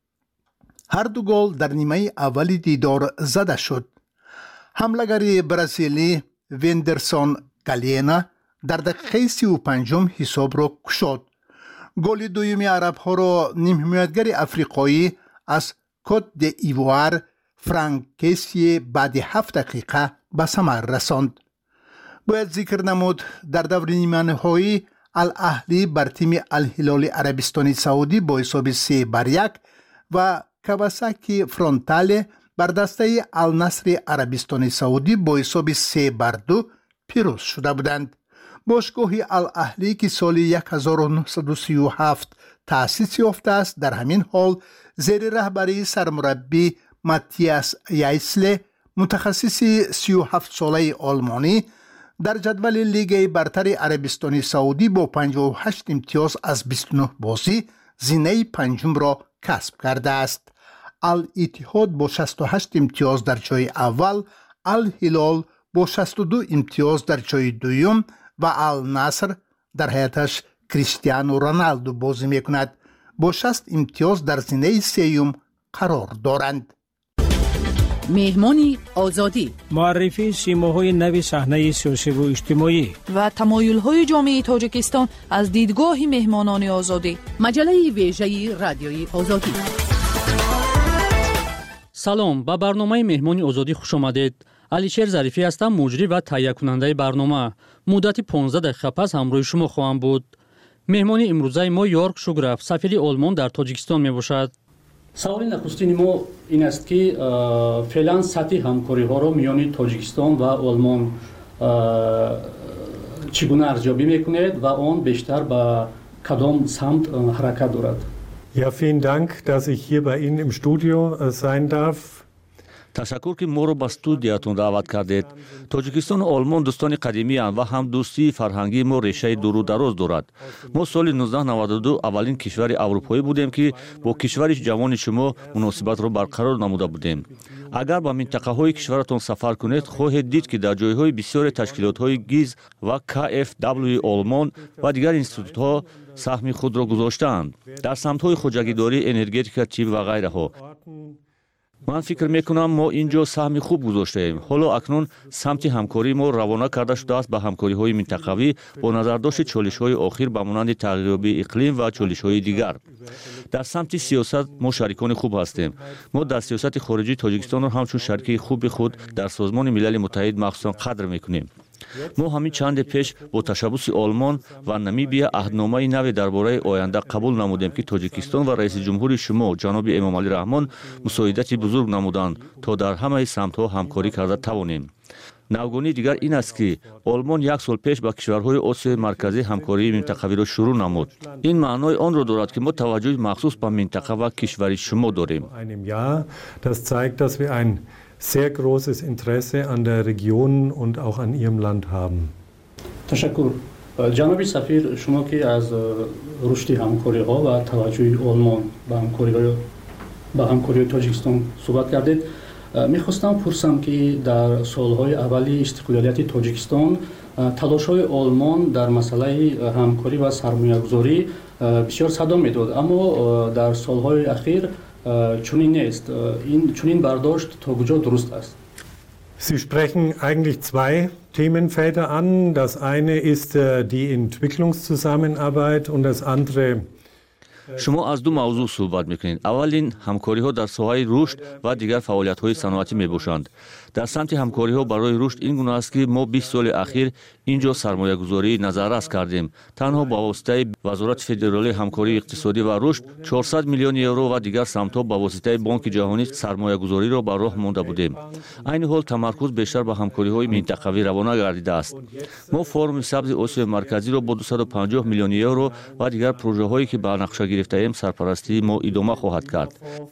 هر دو گل در نیمه اولی دیدار زده شد. حمله‌گر برزیلی وندرسون گالینا در دقیقه 35 حساب را گشاد. گل دوم عرب‌ها را نیم حمایتگر افریقایی از کت د'ivoire فرانک کیسی بعد 7 دقیقه به ثمر رساند. باید ذکر نمود در دور نیمه نهایی الاهلی بر تیم الهلال عربستان سعودی با حساب 3-1 و کواساکی فرونتال بر دسته النصر عربستان سعودی با حساب 3-2 پیروز شده بودند. باشگاه الاهلی که سال 1937 تأسیس یافته است در همین حال زیر رهبری سرمربی ماتیاس یایسله متخصص 37 ساله آلمانی در جدول لیگ برتر عربستان سعودی با 58 امتیاز از 29 بازی زینه پنجم را کسب کرده است. الاتحاد با 68 امتیاز در جای اول، الهلال با 62 امتیاز در جای دوم و النصر در حیاتش کریستیانو رونالدو بازی میکند با 60 امتیاز در زینه سوم قرار دارند. مهمانی آزادی، معرفی سیماهای نو صحنه سیاسی و اجتماعی و تمایل‌های جامعه تاجیکستان از دیدگاه مهمانان آزادی. مجله ویژه رادیوی آزادی. سلام، با برنامه مهمانی آزادی خوش آمدید. علیشیر ظریفی هستم، مجری و تهیه کننده برنامه. مدت 15 دقیقه پس همراه شما خواهم بود. مهمانی امروزه ما یورک شوگرف، سفیر آلمان در تاجیکستان می باشد. سوال نخستین ما این است که فعلا سطح همکاری ها را میان تاجیکستان و آلمان چگونه ارزیابی میکنید و آن بیشتر به کدام سمت حرکت دارد؟ Ja, vielen Dank, dass ich hier bei Ihnen im Studio sein darf. تشکر که ما رو به استودیوتون دعوت کردید. تاجیکستان و آلمان دوستان قدیمی اند و هم دوستی فرهنگی ما ریشه دور و دراز دارد. ما سال 1992 اولین کشور اروپایی بودیم که با کشور جوان شما مناسبت را برقرار نموده بودیم. اگر به منطقه های کشورتون سفر کنید خواهید دید که در جایهای بسیار تشکیلات های گیز و KfW آلمان و دیگر انستیتوت ها سهم خود را گذاشتند در سمت های خودجگیداری، انرژتیک، چیپ و غیره ها. ман фикр мекунам мо инҷо саҳми хуб гузоштаем. ҳоло акнун самти ҳамкории мо равона карда шудааст ба ҳамкориҳои минтақавӣ бо назардошти чолишҳои охир ба монанди тағйирёбии иқлим ва чолишҳои дигар. дар самти сиёсат мо шарикони хуб ҳастем. мо дар сиёсати хориҷии тоҷикистонро ҳамчун шарики хуби худ дар созмони милали муттаҳид махсусан қадр мекунем. мо ҳамин чанде пеш бо ташаббуси Олмон ва Намибия аҳдномаи наве дар бораи оянда қабул намудем, ки Тоҷикистон ва раиси ҷумҳури шумо ҷаноби Эмомалӣ Раҳмон мусоидати бузург намуданд, то дар ҳамаи самтҳо ҳамкорӣ карда тавонем. навгонии дигар ин аст, ки Олмон як сол пеш ба кишварҳои Осиёи марказӣ ҳамкории минтақавиро шурӯъ намуд. ин маънои онро дорад, ки мо таваҷҷӯҳи махсус ба минтақа ва кишвари шумо дорем. Sehr großes Interesse an der Region und auch an Ihrem Land haben. Tashakkur. Janobi Safir, shuma ki az rushdi hamkoriha va tavajjuhi Olmon ba hamkoriҳои Тоҷикистон суҳбат кардед. Мехостам пурсам, ки дар солҳои аввали истиқлолияти Тоҷикистон талошҳои Олмон дар масъалаи ҳамкорӣ ва сармоягузорӣ бисёр садо медод, аммо дар солҳои ахир чунин нест. Чунин бардошт то куҷо дуруст аст? Sie sprechen eigentlich zwei Themenfelder an. Das eine ist die Entwicklungszusammenarbeit und das andere шумо аз ду мавзӯъ суҳбат мекунед. аввалин ҳамкориҳо дар соҳаи рушд ва дигар фаъолиятҳои саноатӣ мебошанд. дар самти ҳамкориҳо барои рушд ин гуна аст, ки мо 20 соли ахир инҷо сармоягузории назаррас кардем. танҳо ба воситаи вазорати федералии ҳамкории иқтисодӣ ва рушд 400 миллион евро ва дигар самтҳо ба воситаи Бонки ҷаҳонӣ сармоягузориро ба роҳ монда будем. айни ҳол тамаркуз бештар ба ҳамкориҳои минтақавӣ равона гардидааст. мо форуми сабзи Осиёи марказиро бо 250 миллион евро ва дигар проҷаҳое, ки ба нақша гирифтаем, сарпарастии мо идома хоҳад кард.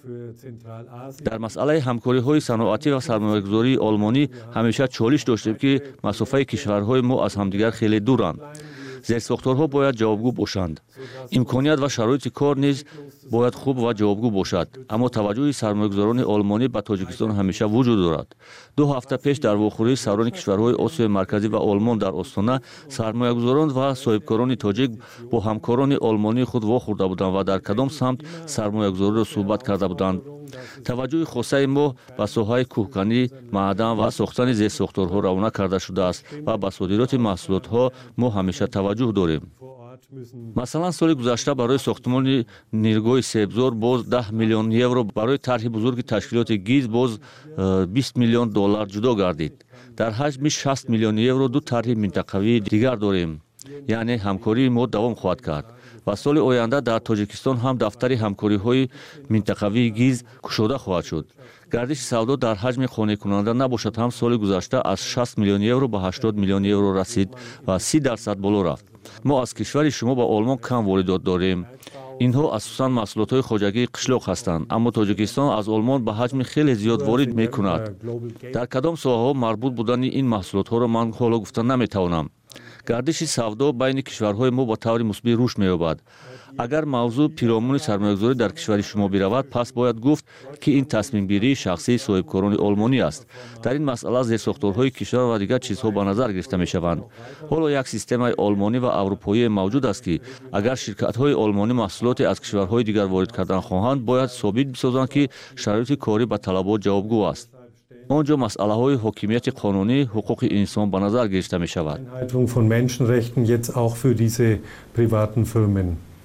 дар масъалаи ҳамкориҳои саноатӣ ва сармоягузории олмонӣ ҳамеша чолиш доштем, ки масофаи кишварҳои мо аз ҳамдигар хеле дуранд. зерсохторҳо бояд ҷавобгӯ бошанд. имконият ва шароити кор низ бояд хуб ва ҷавобгӯ бошад. аммо таваҷҷӯҳи сармоягузорони олмонӣ ба Тоҷикистон ҳамеша вуҷуд дорад. 2 ҳафта пеш дар вохӯрии сарони кишварҳои Осиёи марказӣ ва Олмон дар Остона сармоягузорон ва соҳибкорони тоҷик бо ҳамкорони олмонии худ вохӯрда буданд ва дар кадом самт сармоягузориро суҳбат карда буданд. таваҷҷӯҳи хосаи мо ба соҳаи кӯҳканӣ, маъдан ва сохтани зерсохторҳо равона карда шудааст ва ба содироти маҳсулотҳо мо ҳамеша таваҷҷӯҳ дорем. масалан, соли гузашта барои сохтмони ниргоҳи себзор боз 10 миллион евро, барои тарҳи бузурги ташкилоти ГИЗ боз 20 миллион доллар ҷудо гардид. дар ҳаҷми 60 миллион евро ду тарҳи минтақавии дигар дорем, яъне ҳамкории мо давом хоҳад кард. ва соли оянда дар Тоҷикистон ҳам дафтари ҳамкориҳои минтақавии ГИЗ кушода хоҳад шуд. гардиши савдо дар ҳаҷми қонеъкунанда набошад ҳам соли гузашта аз 60 миллион евро ба 80 миллион евро расид ва 30% боло рафт. мо аз кишвари шумо ба Олмон кам воридот дорем. инҳо асосан маҳсулотҳои хоҷагии қишлоқ ҳастанд, аммо Тоҷикистон аз Олмон ба ҳаҷми хеле зиёд ворид мекунад. дар кадом соҳаҳо марбут будани ин маҳсулотҳоро ман ҳоло гуфта наметавонам. гардиши савдо байни кишварҳои мо ба таври мусбит рушд меёбад. агар мавзӯъ пиромони сармоягузорӣ дар кишвари шумо биравад, пас бояд гуфт, ки ин тасмимгирии шахсии соҳибкорони олмонӣ аст. дар ин масъала зерсохторҳои кишвар ва дигар чизҳо ба назар гирифта мешаванд. ҳоло як системаи олмонӣ ва аврупоие мавҷуд аст, ки агар ширкатҳои олмонӣ маҳсулоте аз кишварҳои дигар ворид кардан хоҳанд, бояд собит бисозанд, ки шароити корӣ ба талабот ҷавобгӯ аст. онҷо масъалаҳои ҳокимияти қонунӣ, ҳуқуқи инсон ба назар гирифта мешавад. von Menschenrechten jetzt auch für diese privaten Firmen.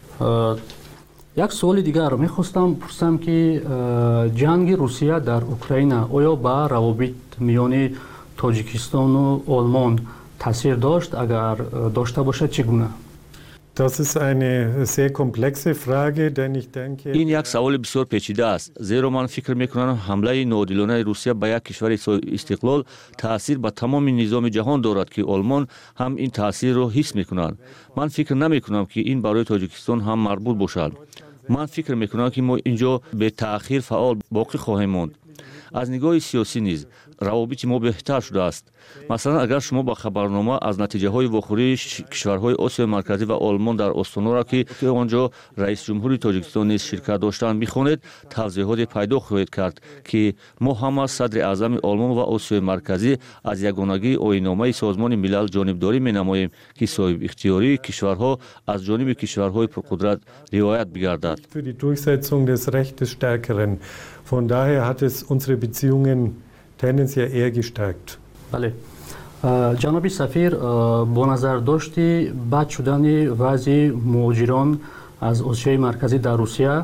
як суоли дигар мехостам пурсам, ки ҷанги Русия дар Украина оё ба равобит миёни Тоҷикистону Олмон таъсир дошт? агар дошта бошад, чӣ гуна? Das ist eine sehr komplexe Frage, denn ich denke... ин як саволи бисёр печида аст, зеро ман фикр мекунам ҳамлаи ноодилонаи Русия ба як кишвари истиқлол таъсир ба тамоми низоми ҷаҳон дорад, ки Олмон ҳам ин таъсирро ҳис мекунад. ман фикр намекунам, ки ин барои Тоҷикистон ҳам марбут бошад. ман фикр мекунам, ки мо инҷо бетаъхир фаъол боқӣ хоҳем монд. аз нигоҳи сиёсӣ низ равобити мо беҳтар шудааст. масалан, агар шумо ба хабарнома аз натиҷаҳои вохӯрии кишварҳои Осиёи марказӣ ва Олмон дар Остоноро, ки онҷо раисҷумҳури Тоҷикистон низ ширкат доштанд, бихонед, тавзеҳоте пайдо хоҳед кард, ки мо ҳама садри аъзами Олмон ва Осиёи марказӣ аз ягонагии оинномаи Созмони милал ҷонибдорӣ менамоем, ки соҳибихтиёрии кишварҳо аз ҷониби кишварҳои пурқудрат риоят бигардад. Für die Durchsetzung des Rechtes Stärkeren. Von daher hat es unsere Beziehungen tendenziell eher gestärkt. بله. جناب سفیر با نظر داشتی بد شدن وضع مهاجران از آسیای مرکزی در روسیه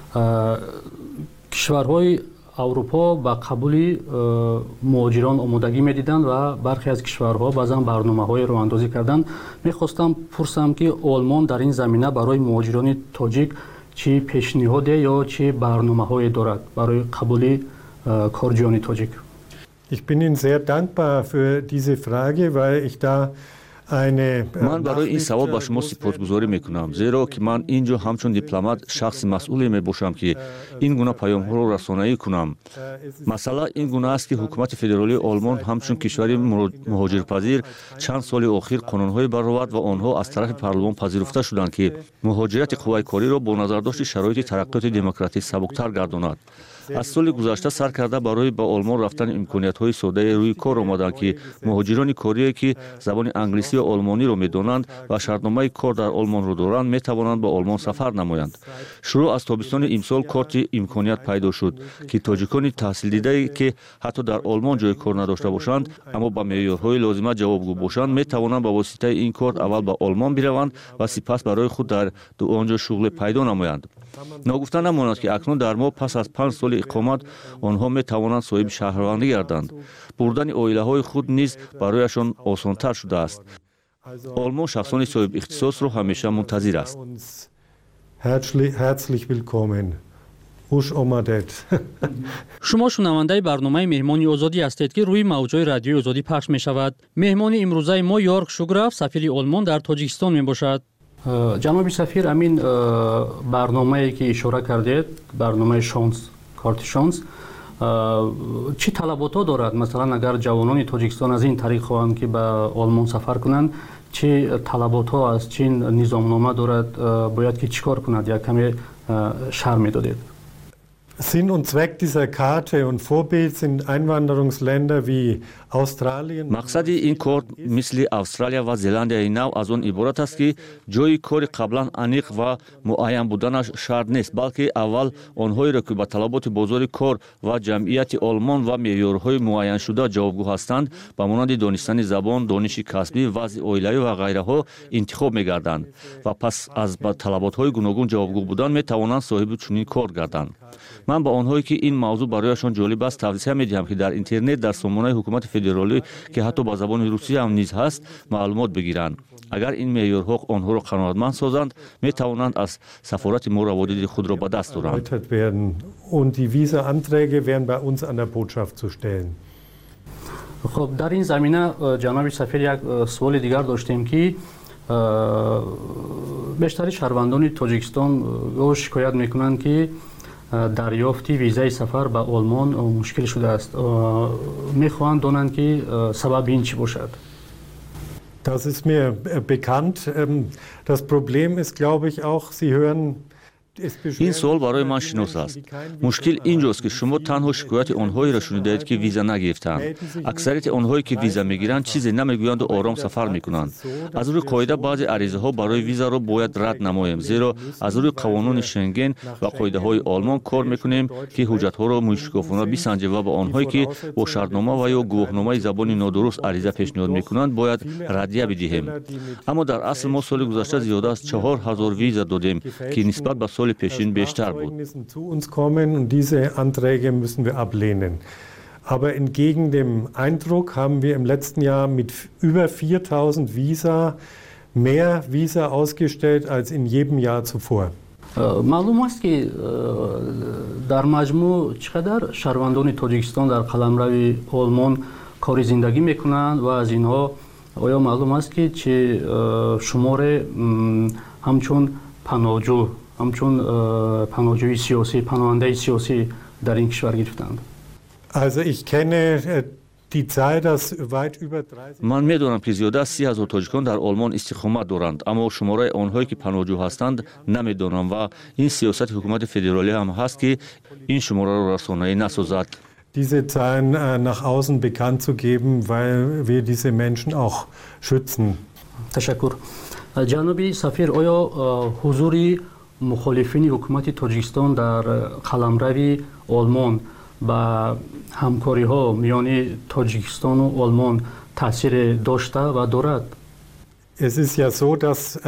کشورهای اروپا با قبول مهاجران آمادگی می‌دیدند و برخی از کشورها بعضا برنامه‌های راه اندازی کردند. می‌خواستم پرسم که آلمان در این زمینه برای مهاجران تاجیک چی پیشنهاد یا چی برنامه‌هایی دارد برای قبول کارجویان تاجیک؟ Ich bin Ihnen sehr dankbar für diese Frage, weil ich da من برای این سوال با شما سپاسگزاری میکنم زیرا که من اینجا همچون دیپلمات شخص مسئولی میباشم که این گونه پیام‌ها را رسانه‌ای کنم. مثلا این گونه است که حکومت فدرالی آلمان همچون کشوری مهاجرپذیر چند سال اخیر قانون‌های برآورد و آنها از طرف پارلمان پذیرفته شدند که مهاجرت قوای کاری را با نظر داشت شرایط ترقیات دموکراتیک سبکتر گرداند. از سال گذشته سر کرده برای به آلمان رفتن امکانیت‌های ساده روی کار آمدند که مهاجران کاری که زبان انگلیسی و آلمانی را می‌دانند و شرطنامه کار در آلمان را دارند می‌توانند به آلمان سفر نمایند. شروع از تابستان امسال کارت امکانیت پیدا شد که تاجیکان تحصیل دیده که حتی در آلمان جای کار نداشته باشند اما با معیارهای لازمه جوابگو باشند می‌توانند با واسطه این کارت اول به آلمان بروند و سپس برای خود در آنجا شغل پیدا نمایند. ناگفته نماند که اکنون در ما پس از 5 سال اقامت آنها می توانند صاحب شهروندی گردند. بردن عائله‌های خود نیز برایشان آسان‌تر شده است. آلمان شخصان صاحب اختصاص را همیشه منتظر است. Herzlich willkommen. خوش آمدید. شما شنونده برنامه مهمانی آزادی هستید که روی موج‌های رادیوی آزادی پخش می شود. مهمان امروزه ما یورک شوگراف سفیر آلمان در تاجیکستان می باشد. جناب سفیر امین برنامه‌ای که اشاره کردید برنامه شانس کارت شانس چی طلبات‌ها دارد؟ مثلا اگر جوانان تاجیکستان از این طریق خواهند که به آلمان سفر کنند چه طلبات‌ها از چین نظامنامه دارد باید که چیکار کند یا کمی شرح می‌دادید؟ Sinn und Zweck dieser Karte und Vorbild sind Einwanderungsländer wie Australien. مقصد این کارت مثل استرالیا و زلندیای نو از آن عبارت است که جای کار قبلا انیق و معین بودنش شرط نیست بلکه اول آنهایی را که به طلبات بازار کار و جمعیت آلمان و معیارهای معین شده جوابگو هستند به مانند دانستن زبان، دانش کسبی، وضع عائله‌ای و غیره ها انتخاب می‌گردند و پس از به طلبات‌های گوناگون جوابگو بودن می‌توانند صاحب چنین کار گردند. من با آنهایی که این موضوع برایشان جالب است توصیه می‌دهم که در اینترنت در سامانه حکومت فدرالی که حتی با زبان روسی هم نیز هست معلومات بگیرند. اگر این معیارها آنها را قناعتمند سازند می‌توانند از سفارت ما روابط خود را به دست آورند. Und die Visa-Anträge wären bei uns an der Botschaft zu stellen. خب در این زمینه جناب سفیر یک سوال دیگر داشتیم که بیشتر شهروندان تاجیکستان شکایت می‌کنند که دریافت ویزای سفر به آلمان مشکل شده است. میخواهند دانند که سبب این چی باشد؟ Das ist mir bekannt. Das Problem ist, glaube ich, auch, Sie hören این سوال برای من شناس است. مشکل اینجاست که شما تنها شکایت آنهایی را شنیدید که ویزا نگرفتند. اکثریت آنهایی که ویزا میگیرند چیزی نمیگویند و آرام سفر میکنند. از روی قاعده بعضی عریضه ها برای ویزا را باید رد نماییم زیرا از روی قوانین شنگن و قاعده های آلمان کار میکنیم که حجت ها را موشکافانه بسنجیم و به آنهایی که با شرطنامه و یا گواهنامه زبان نادرست عریضه پیشنهاد میکنند باید ردیه بدهیم. اما در اصل ما سال گذشته زیاده از 4000 ویزا دادیم که نسبت به سال پیشین بیشتر بود. Zu uns kommen und diese Anträge müssen wir ablehnen. Aber entgegen dem Eindruck haben wir im letzten Jahr mit über 4000 Visa mehr Visa ausgestellt als in jedem Jahr zuvor. معلوم است که در مجموع چقدر شهروندان تاجیکستان در قلمرو آلمان کاری زندگی میکنند و از اینها آیا معلوم است که چه شمار همچون پناهجو همچون پناهجوی سیاسی پناهنده سیاسی در این کشور گرفتند؟ Also ich kenne die Zahl, dass weit über 30 من میدونم که زیاده از 30,000 تاجیکان در آلمان استقامت دارند اما شماره آنهایی که پناهجو هستند نمیدونم و این سیاست حکومت فدرالی هم هست که این شماره را رسانه‌ای نسازد. Diese Zahlen nach außen bekannt zu geben, weil wir diese Menschen auch schützen. تشکر. جناب سفیر آیا حضور مخالفین حکومت تاجیکستان در قلمرو آلمان با همکاری ها میان تاجیکستان و آلمان تاثیر داشته و دارد. Es ist ja so, dass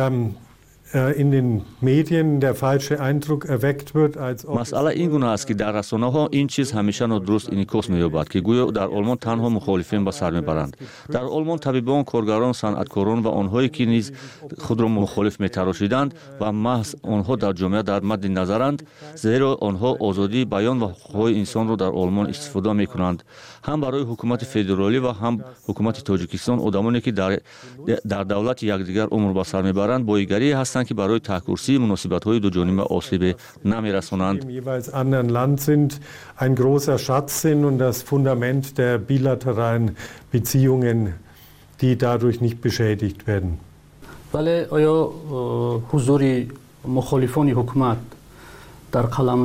in den Medien der falsche Eindruck erweckt wird, als ob مسئله این گونه است که در رسانه‌ها این چیز همیشه نادرست انعکاس می‌یابد که گویا در آلمان تنها مخالفین به سر میبرند. در آلمان طبیبان، کارگران، صنعتکاران و آنهایی که نیز خود را مخالف می‌تراشیدند و محض آنها در جامعه در مد نظرند، زیرا آنها آزادی بیان و حقوق انسان را در آلمان استفاده می‌کنند. هم برای حکومت فدرالی و هم حکومت تاجیکستان آدمانی که در دولت یکدیگر عمر به سر میبرند بایگری هستند که برای تحکرسی مناسبت‌های دوجانبه آسیب نمی‌رسانند. Im jeweils anderen Land sind ein großer Schatz sind und das Fundament der bilateralen Beziehungen, die dadurch nicht beschädigt werden. ولی آیا حضور مخالفان حکومت در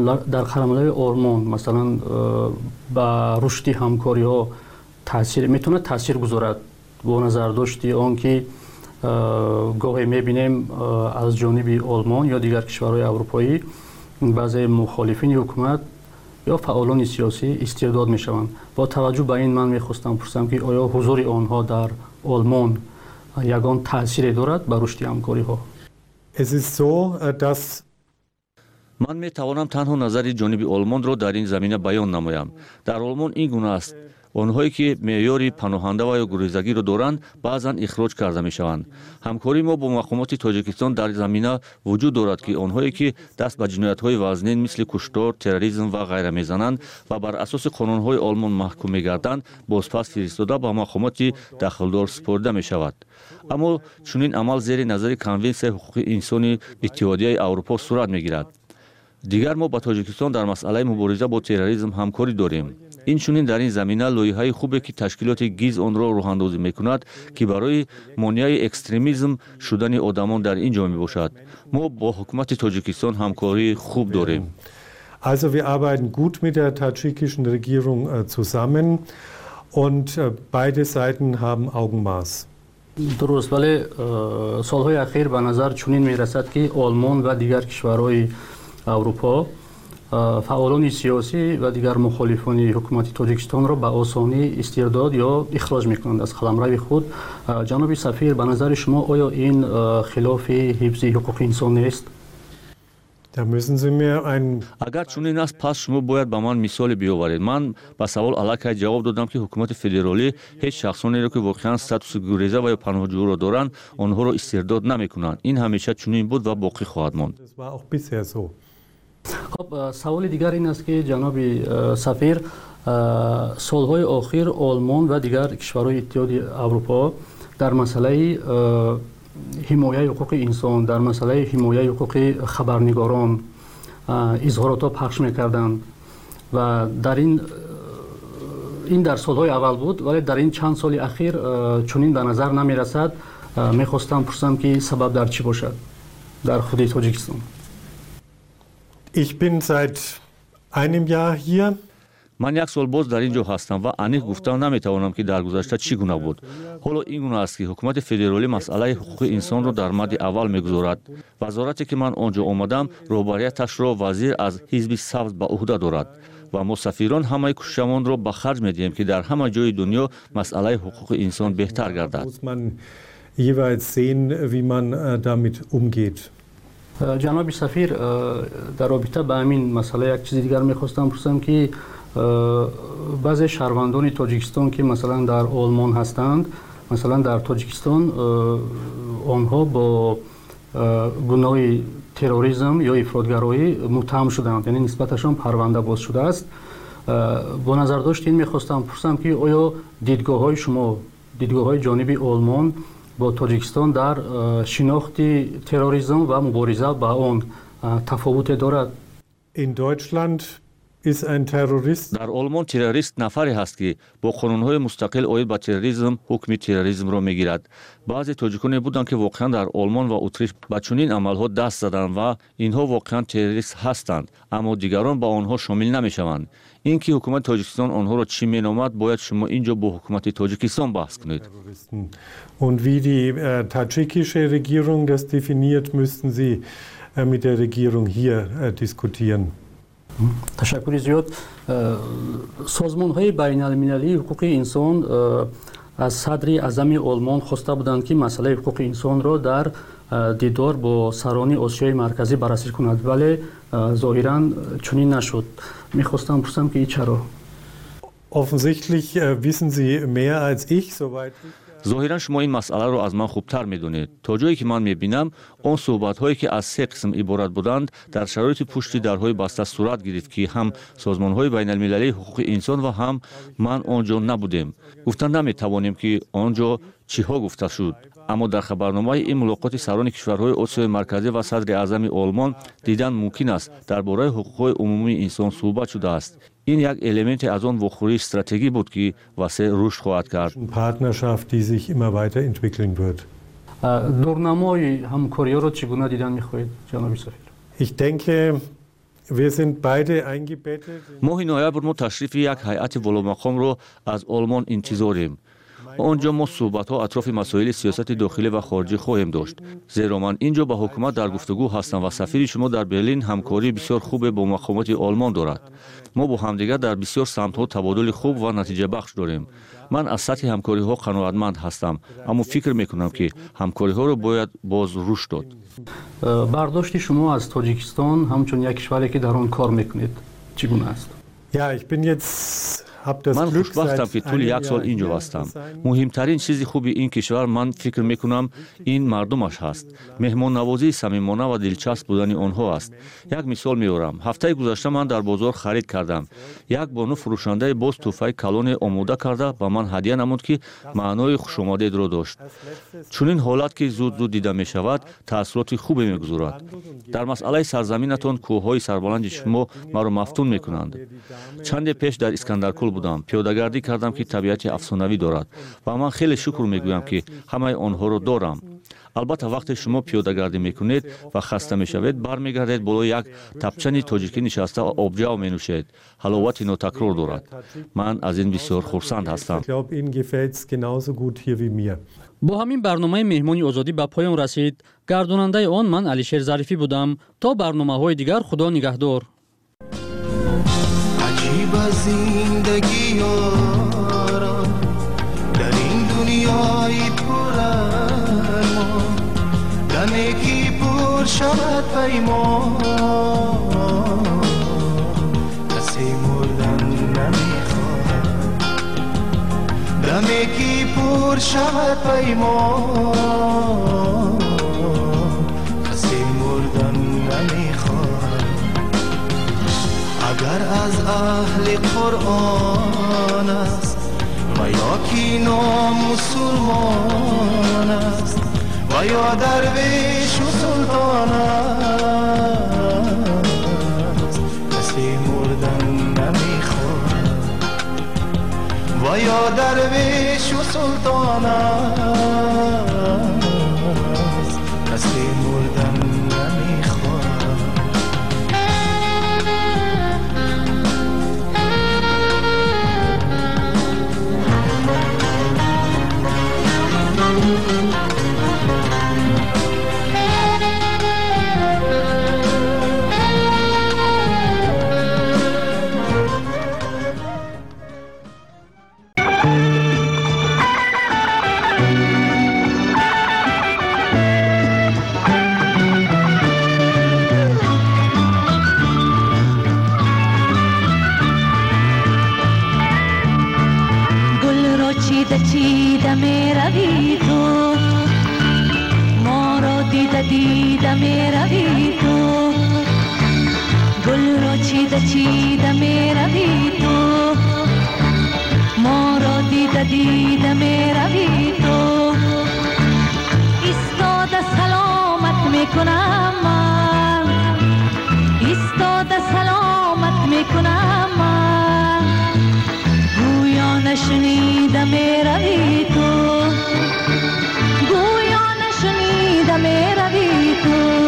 قلمرو آلمان مثلا با رشد همکاری ها میتونه تاثیر گذارد؟ با نظر داشتی آن که گاهی میبینیم از جانب آلمان یا دیگر کشورهای اروپایی بعضی مخالفین حکومت یا فعالان سیاسی استرداد میشوند. با توجه به این من میخواستم پرسم که آیا حضور آنها در آلمان یگان تاثیر دارد بر رشد همکاری ها؟ Es ist so, dass من میتوانم تنها نظر جانب آلمان را در این زمینه بیان نمایم. در آلمان این گونه است: آنهایی که معیار پناهنده و یا گریزگی را دارند بعضا اخراج کرده میشوند. همکاری ما با مقامات تاجیکستان در زمینه وجود دارد که آنهایی که دست به جنایت‌های وزنین مثل کشتار، تروریسم و غیره میزنند و بر اساس قانون‌های آلمان محکوم میگردند بازپس فرستاده به مقامات دخلدار سپرده میشود. اما چنین عمل زیر نظر کنونسیون حقوق انسانی اتحادیه اروپا صورت میگیرد. دیگر ما با تاجیکستان در مسئله مبارزه با تروریسم همکاری داریم. این چنین در این زمینه لایحه‌ای خوبه که تشکیلات گیز آن را راه‌اندازی می‌کند که برای مانع اکستریمیسم شدن آدمان در این جامعه باشد. ما با حکومت تاجیکستان همکاری خوب داریم. Also wir arbeiten gut mit der tadschikischen Regierung zusammen und beide Seiten haben Augenmaß. درست، ولی سالهای اخیر به نظر چنین می‌رسد که آلمان و دیگر کشورهای اروپا فعالان سیاسی و دیگر مخالفان حکومت تاجیکستان را به آسانی استرداد یا اخراج میکنند از قلمرو خود. جناب سفیر، به نظر شما آیا این خلاف حفظ حقوق انسان نیست؟ اگر چنین است پس شما باید به من مثال بیاورید. من به سوال الکی جواب دادم که حکومت فدرالی هیچ شخصانی را که واقعا استاتوس گریزه و یا پناهجو را دارند آنها را استرداد نمیکنند. این همیشه چنین بود و باقی خواهد ماند. خب سوال دیگر این است که جناب سفیر، سالهای اخیر آلمان و دیگر کشورهای اتحادیه اروپا در مسئله حمایت حقوق انسان، در مسئله حمایت حقوق خبرنگاران اظهارات پخش میکردند و در این در سالهای اول بود، ولی در این چند سال اخیر چنین به نظر نمیرسد. میخواستم پرسم که سبب در چی باشد در خود تاجیکستان؟ Ich bin seit einem Jahr hier. من یک سال باز در اینجا هستم و انیق گفتم نمیتوانم که در گذشته چی گونه بود. حالا این گونه است که حکومت فدرالی مسئله حقوق انسان را در مد اول میگذارد. وزارتی که من آنجا آمدم رهبریتش را وزیر از حزب سبز به عهده دارد و ما سفیران همه کوششمان را به خرج میدهیم که در همه جای دنیا مسئله حقوق انسان بهتر گردد. Muss man jeweils sehen, wie man damit umgeht. جناب سفیر، در رابطه با همین مسئله یک چیز دیگر میخواستم پرسم که بعضی شهروندان تاجیکستان که مثلا در آلمان هستند، مثلا در تاجیکستان آنها با گناه تروریسم یا افراطگرایی متهم شدند، یعنی نسبتشان پرونده باز شده است. با نظر داشت این میخواستم پرسم که آیا دیدگاه های شما، دیدگاه های جانب آلمان با تاجیکستان در شناخت تروریسم و مبارزه با آن تفاوت دارد؟ In Deutschland ist ein Terrorist. در آلمان تروریست نفری هست که با قانون‌های مستقل آید به تروریسم حکم تروریسم را میگیرد. بعضی تاجیکانی بودند که واقعا در آلمان و اتریش به چنین عملها دست زدند و اینها واقعا تروریست هستند، اما دیگران با آنها شامل نمیشوند. اینکه حکومت تاجیکستان آنها را چی مینامد باید شما اینجا با حکومت تاجیکستان بحث کنید. Und wie die tadschikische Regierung das definiert, müssten Sie mit der Regierung hier diskutieren. تشکر زیاد. سازمان‌های بین‌المللی حقوق انسان از صدر اعظم آلمان خواسته بودند که مسئله حقوق انسان را در دیدار با سران آسیای مرکزی بررسی کند، ولی ظاهراً چنین نشد. می‌خواستم بپرسم که چرا؟ Offensichtlich wissen Sie mehr als ich, soweit ظاهرا شما این مسئله رو از من خوبتر میدونید. تا جایی که من میبینم اون صحبت هایی که از 3 قسم عبارت بودند در شرایط پشت درهای بسته صورت گرفت که هم سازمان های بین المللی حقوق انسان و هم من آنجا نبودیم. گفتن نمیتوانیم که آنجا چیها گفته شد. اما در خبرنامه این ملاقات سران کشورهای آسیای مرکزی و صدر اعظم آلمان دیدن ممکن است درباره حقوق عمومی انسان صحبت شده است. این یک الیمنت از آن واخوری استراتژی بود که واسه رشد خواهد کرد. Partnerschaft, die sich immer weiterentwickeln wird. دورنمای همکاری رو چگونه دیدن می‌خواهید جناب سفیر؟ Ich denke, wir sind beide eingebettet. ماه نوامبر ما تشریف یک هیئت ولامقام رو از آلمان انتظاریم. آنجا ما صحبت‌ها اطراف مسائل سیاست داخلی و خارجی خواهیم داشت. زیرا من اینجا با حکومت در گفتگو هستم و سفیر شما در برلین همکاری بسیار خوب با مقامات آلمان دارد. ما با همدیگر در بسیار سمت‌ها تبادل خوب و نتیجه بخش داریم. من از سطح همکاری‌ها قناعتمند هستم، اما فکر می‌کنم که همکاری‌ها رو باید باز رشد داد. برداشت شما از تاجیکستان همچون یک کشوری که در آن کار می‌کنید چگونه است؟ Ja, ich bin jetzt من خوشبختم که طول یک سال اینجا هستم. مهمترین چیز خوبی این کشور من فکر میکنم این مردمش هست. مهمان نوازی صمیمانه و دلچسب بودن آنها است. یک مثال میارم. هفته گذشته من در بازار خرید کردم. یک بانو فروشنده باز توفای کلون آماده کرده به من هدیه نمود که معنای خوشامدید را داشت. چون این حالت که زود دیده می شود تاثیرات خوبی میگذارد. در مسئله سرزمینتان کوههای سربلند شما مرا مفتون میکنند. چند پیش در اسکندرکل بودم. پیاده‌گردی کردم که طبیعت افسانه‌ای دارد و من خیلی شکر میگویم که همه آنها رو دارم. البته وقتی شما پیاده‌گردی میکنید و خسته میشوید برمیگردید بالای یک تپچنی تاجیکی نشسته و آبجو مینوشید. حلاوت ناتکرار دارد. من از این بسیار خرسند هستم. با همین برنامه مهمانی آزادی به پایان رسید. گرداننده آن من علیشیر ظریفی بودم. تا برنامه‌های دیگر خدا نگهدار. عجیب زندگی یارا در این دنیای پر ارمان دمی که پر شود پیمان کسی مردن نمیخواد دمی که پر شود پیمان کسی مردن نمیخواد اگر از اهل قرآن است و یا کی نامسلمان است و یا درویش و سلطان است کسی مردن نمیخواد و یا درویش و سلطان است کسی مردن نمیخواد میروی تو ما را دیده میروی تو گل را چیده میروی تو ما را دیده میروی تو ایستاده سلامت میکنم من ایستاده سلامت میکنم من گویا نشنیده میروی تو گویا نشنیده میروی تو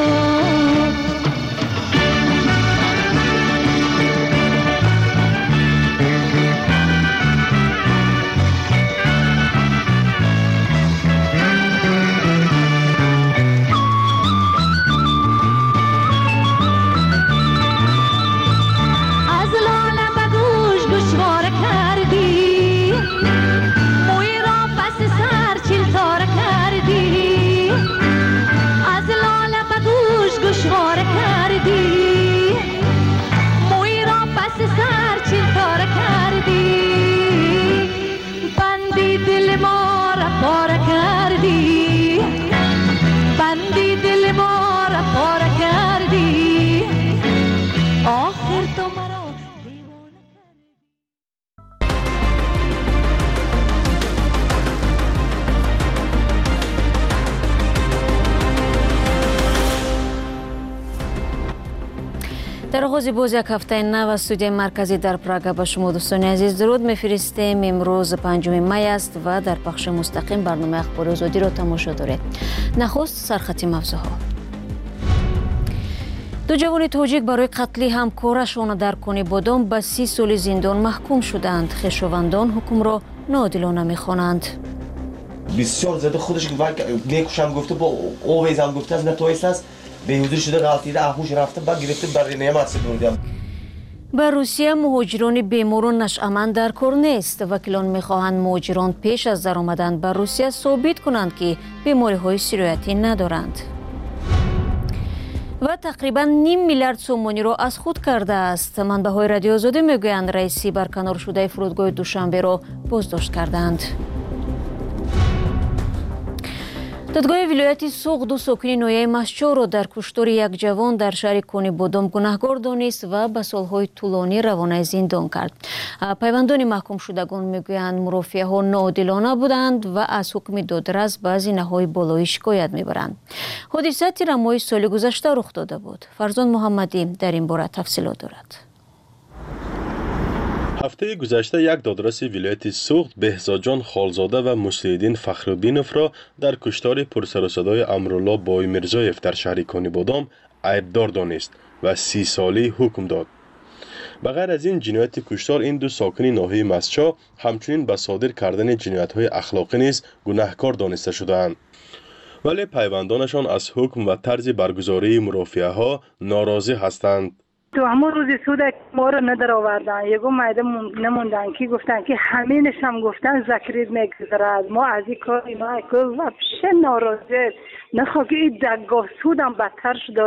در آغاز باز یک هفته نو از استودیوی مرکزی در پراگ به شما دوستان عزیز درود میفرستیم. امروز 5 می است و در پخش مستقیم برنامه اخبار آزادی را تماشا دارید. نخست سرخط موضوعها. دو جوان تاجیک برای قتل همکارشان در کنی بادام به 30 سال زندان محکوم شدند. خویشاوندان حکم را ناعادلانه می‌خوانند. بسیار زده خودش نیکوشم گفته با اویزم گفته از نتویست است به حضور شده غلطیده اهوش رفته با گرفته برای نعمت سپردیم. به روسیه مهاجران بیماران نشأمند در کار نیست. وکیلان می‌خواهند مهاجران پیش از درآمدن به روسیه ثابت کنند که بیماری‌های سیرایتی ندارند. و تقریباً 0.5 میلیارد سومانی را از خود کرده است. منبع‌های رادیو آزادی میگویند رئیسی برکنار شده فرودگاه دوشنبه را بازداشت کردند. دادگاه ولایت سوق دو ساکن ناحیه مسچو را در کشتار یک جوان در شهر کنی بادام گناهکار دانست و به سالهای طولانی روانه زندان کرد. پیوندان محکوم شدگان میگویند مرافعه‌ها ناعادلانه بودند و از حکم دادرس به زینه‌های بالایی شکایت میبرند. حادثه تیرماه سال گذشته رخ داده بود. فرزان محمدی در این باره تفصیلات دارد. هفته گذشته یک دادرس ولایت سوخت بهزادجان خالزاده و مسلیدین فخرالدینوف را در کشتار پرسر و صدای امرالله بایمیرزایف در شهر کنی بادام عیبدار دانست و 30 سالی حکم داد. بغیر از این جنایت کشتار این دو ساکن ناحیه مسچا همچنین به صادر کردن جنایت‌های اخلاقی نیز گناهکار دانسته شدند. ولی پیوندانشان از حکم و طرز برگزاری مرافعه‌ها ناراضی هستند. تو همون روز سود ما رو ندر آوردن. یکو مایده نموندن که گفتن که همینش هم گفتن ذکرید میگذرد. ما از این کار اینا کل و بشه ناراضی. نخواه که این دگاه سودم بدتر شده.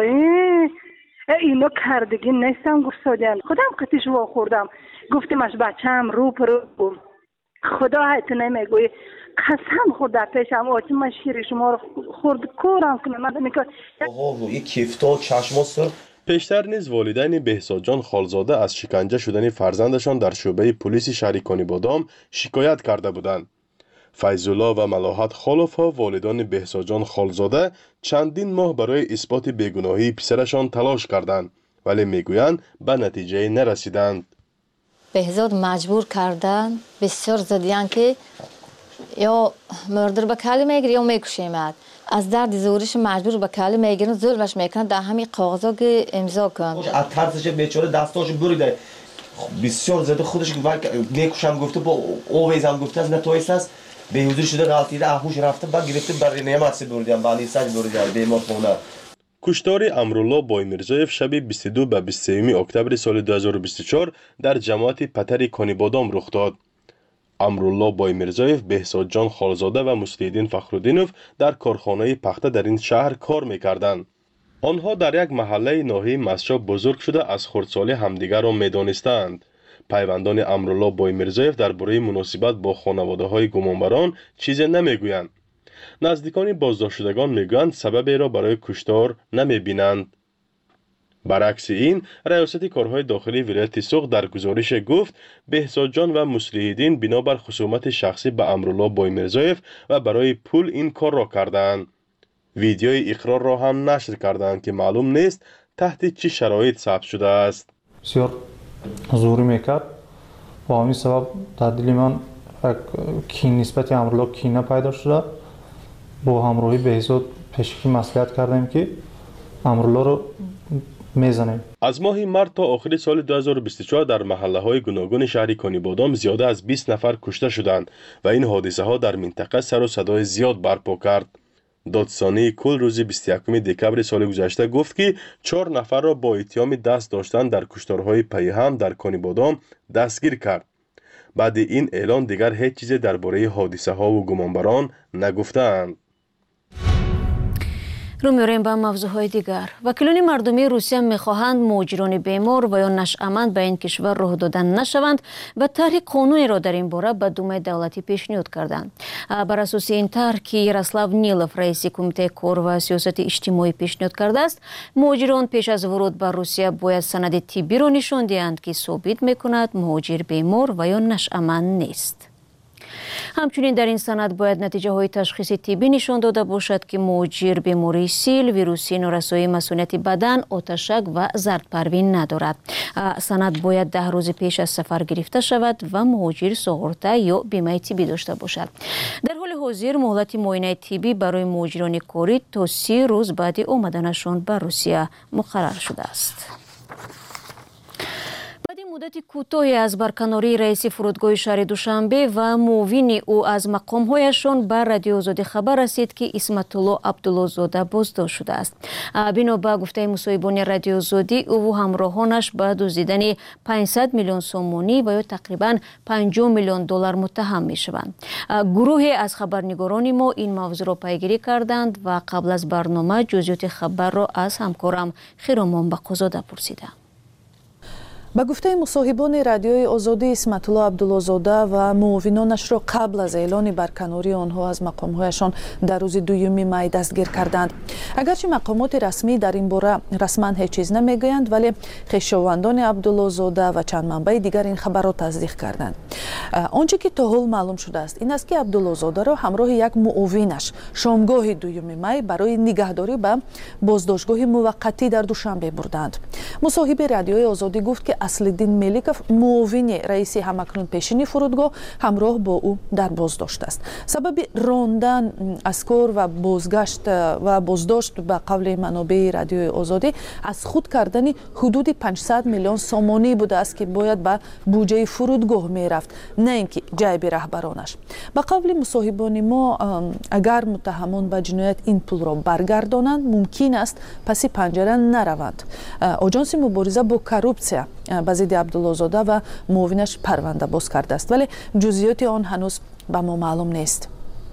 اینو کردگی نیستم گفت سادیان. خودم قطیش وا خوردم. گفتیمش بچه هم رو پرو خدا حیث نمیگوی. قسم خورد در پیشم آتی من شیر شما رو خورد کورم کنم. من میگم این کیفتا چشم سر پیشتر نیز والدین بهزادجان خالزاده از شکنجه شدن فرزندشان در شعبه پلیس شهر کنی بادام شکایت کرده بودند. فیض‌الله و ملاحت خالف‌ها والدان بهزادجان خالزاده چندین ماه برای اثبات بیگناهی پسرشان تلاش کردند ولی میگویند به نتیجه نرسیدند. بهزاد مجبور کردن بسیار زدیان که یا مردر به کلی میگیری یا میکشیمد. از درد زورش مجبور به کلی میگیرن ظلمش میکنن در همین کاغذا که امضا کن. از ترسش بیچاره دستاش بریده. بسیار زده خودش نیکوشم گفته با اویزم گفته از نتویست است به حضور شده غلطیده اهوش رفته با گرفته برای نعمت سپردیم با نیسج بریده بیمار خونه. کشتار امرالله بایمیرزایف شب 22 به 23 اکتبر سال 2024 در جماعت پتر کنی بادام رخ داد. امرالله بایمیرزایف، بهزادجان خالزاده و مسلیدین فخرالدینوف در کارخانه پخته در این شهر کار میکردند. آنها در یک محله ناحیه مسچا بزرگ شده از خردسالی همدیگر را میدانستند. پیوندان امرالله بایمیرزایف درباره مناسبت با خانواده‌های گمانبران چیزی نمیگویند. نزدیکان بازداشت شدگان میگویند سببی را برای کشتار نمیبینند. برعکس این، ریاست کارهای داخلی ولایت سوق در گزارش گفت بهزادجان و مسلیدین بنابر خصومت شخصی به امرالله بایمیرزایف و برای پول این کار را کردند. ویدیوی اقرار را هم نشر کردند که معلوم نیست تحت چه شرایط ثبت شده است. بسیار زوری میکرد و همین سبب در دل من نسبت امرالله کینه پیدا شده. با همراهی بهزاد پیشکی مصلحت کردیم که امرالله رو میزنیم. از ماه مارس تا آخر سال 2024 در محله های گوناگون شهر کنی بادام زیاده از 20 نفر کشته شدند و این حادثه ها در منطقه سر و صدای زیاد برپا کرد. دادستانی کل روز 21 دکبر سال گذشته گفت که 4 نفر را با اتهام دست داشتن در کشتارهای پیهم در کنی بادام دستگیر کرد. بعد این اعلان دیگر هیچ چیز درباره حادثه ها و گمانبران نگفتند. رو می‌ریم به موضوعهای دیگر. وکیلان مردمی روسیه می‌خواهند مهاجران بیمار و یا نشأمند به این کشور راه دادن نشوند و طرح قانونی را در این باره به دومای دولتی پیشنهاد کردند. بر اساس این طرح که یاروسلاو نیلوف رئیس کمیته کار و سیاست اجتماعی پیشنهاد کرده است، مهاجران پیش از ورود به روسیه باید سند طبی را نشان دهند که ثابت می‌کند مهاجر بیمار و یا نشأمند نیست. همچنین در این سند باید نتیجه های تشخیص طبی نشان داده باشد که مهاجر بیماری سیل، ویروسی نورسایی مسئولیت بدن، آتشک و زردپروین ندارد. سند باید 10 روز پیش از سفر گرفته شود و مهاجر ساغرته یا بیمه طبی داشته باشد. در حال حاضر مهلت معاینه طبی برای مهاجران کاری تا 30 روز بعد آمدنشان به روسیه مقرر شده است. مدت کوتاهی از برکناری رئیس فرودگاه شهر دوشنبه و معاون او از مقامهایشان بر رادیو آزادی خبر رسید که اسمت الله عبدالله‌زاده بازداشت شده است. بنا به گفته مصاحبان رادیو آزادی، او و همراهانش به دزدیدن 500 میلیون سومانی و یا تقریبا 50 میلیون دلار متهم می شوند. گروهی از خبرنگاران ما این موضوع را پیگیری کردند و قبل از برنامه جزئیات خبر را از همکارم خیرامان بقازاده پرسیدم. با گفته مصاحبان رادیوی آزادی، اسمت الله عبدالله‌زاده و معاونانش را قبل از اعلان برکناری آنها از مقامهایشان در روز 2 می دستگیر کردند. اگرچه مقامات رسمی در این باره رسما هیچ چیز نمیگویند، ولی خویشاوندان عبدالله‌زاده و چند منبع دیگر این خبر را تصدیق کردند. آنچه که تا حال معلوم شده است این است که عبدالله‌زاده را همراه یک معاونش شامگاه 2 می برای نگهداری به بازداشتگاه موقتی در دوشنبه بردند. مصاحب رادیوی آزادی گفت که اصلالدین ملیکوف معاون رئیس همکنون پیشین فرودگاه همراه با او در بازداشت است. سبب راندن از کار و بازگشت و بازداشت به قول منابع رادیوی آزادی از خود کردن حدود 500 میلیون سومانی بوده است که باید به بودجه فرودگاه می رفت، نه اینکه جیب رهبرانش. به قول مصاحبان ما، اگر متهمان به جنایت این پول را برگردانند ممکن است پس پنجره نروند. آژانس مبارزه با کروپسیا به ضد عبدالله‌زاده و معاونش پرونده باز کرده است، ولی جزئیات آن هنوز به ما معلوم نیست.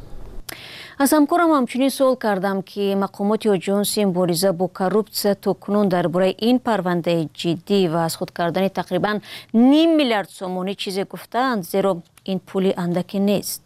از همکارم همچنین سوال کردم که مقامات آژانس مبارزه با کروپسیا تاکنون درباره این پرونده جدی و از خود کردن تقریبا 5 میلیارد سومانی چیزی گفتند، زیرا این پولی اندکی نیست.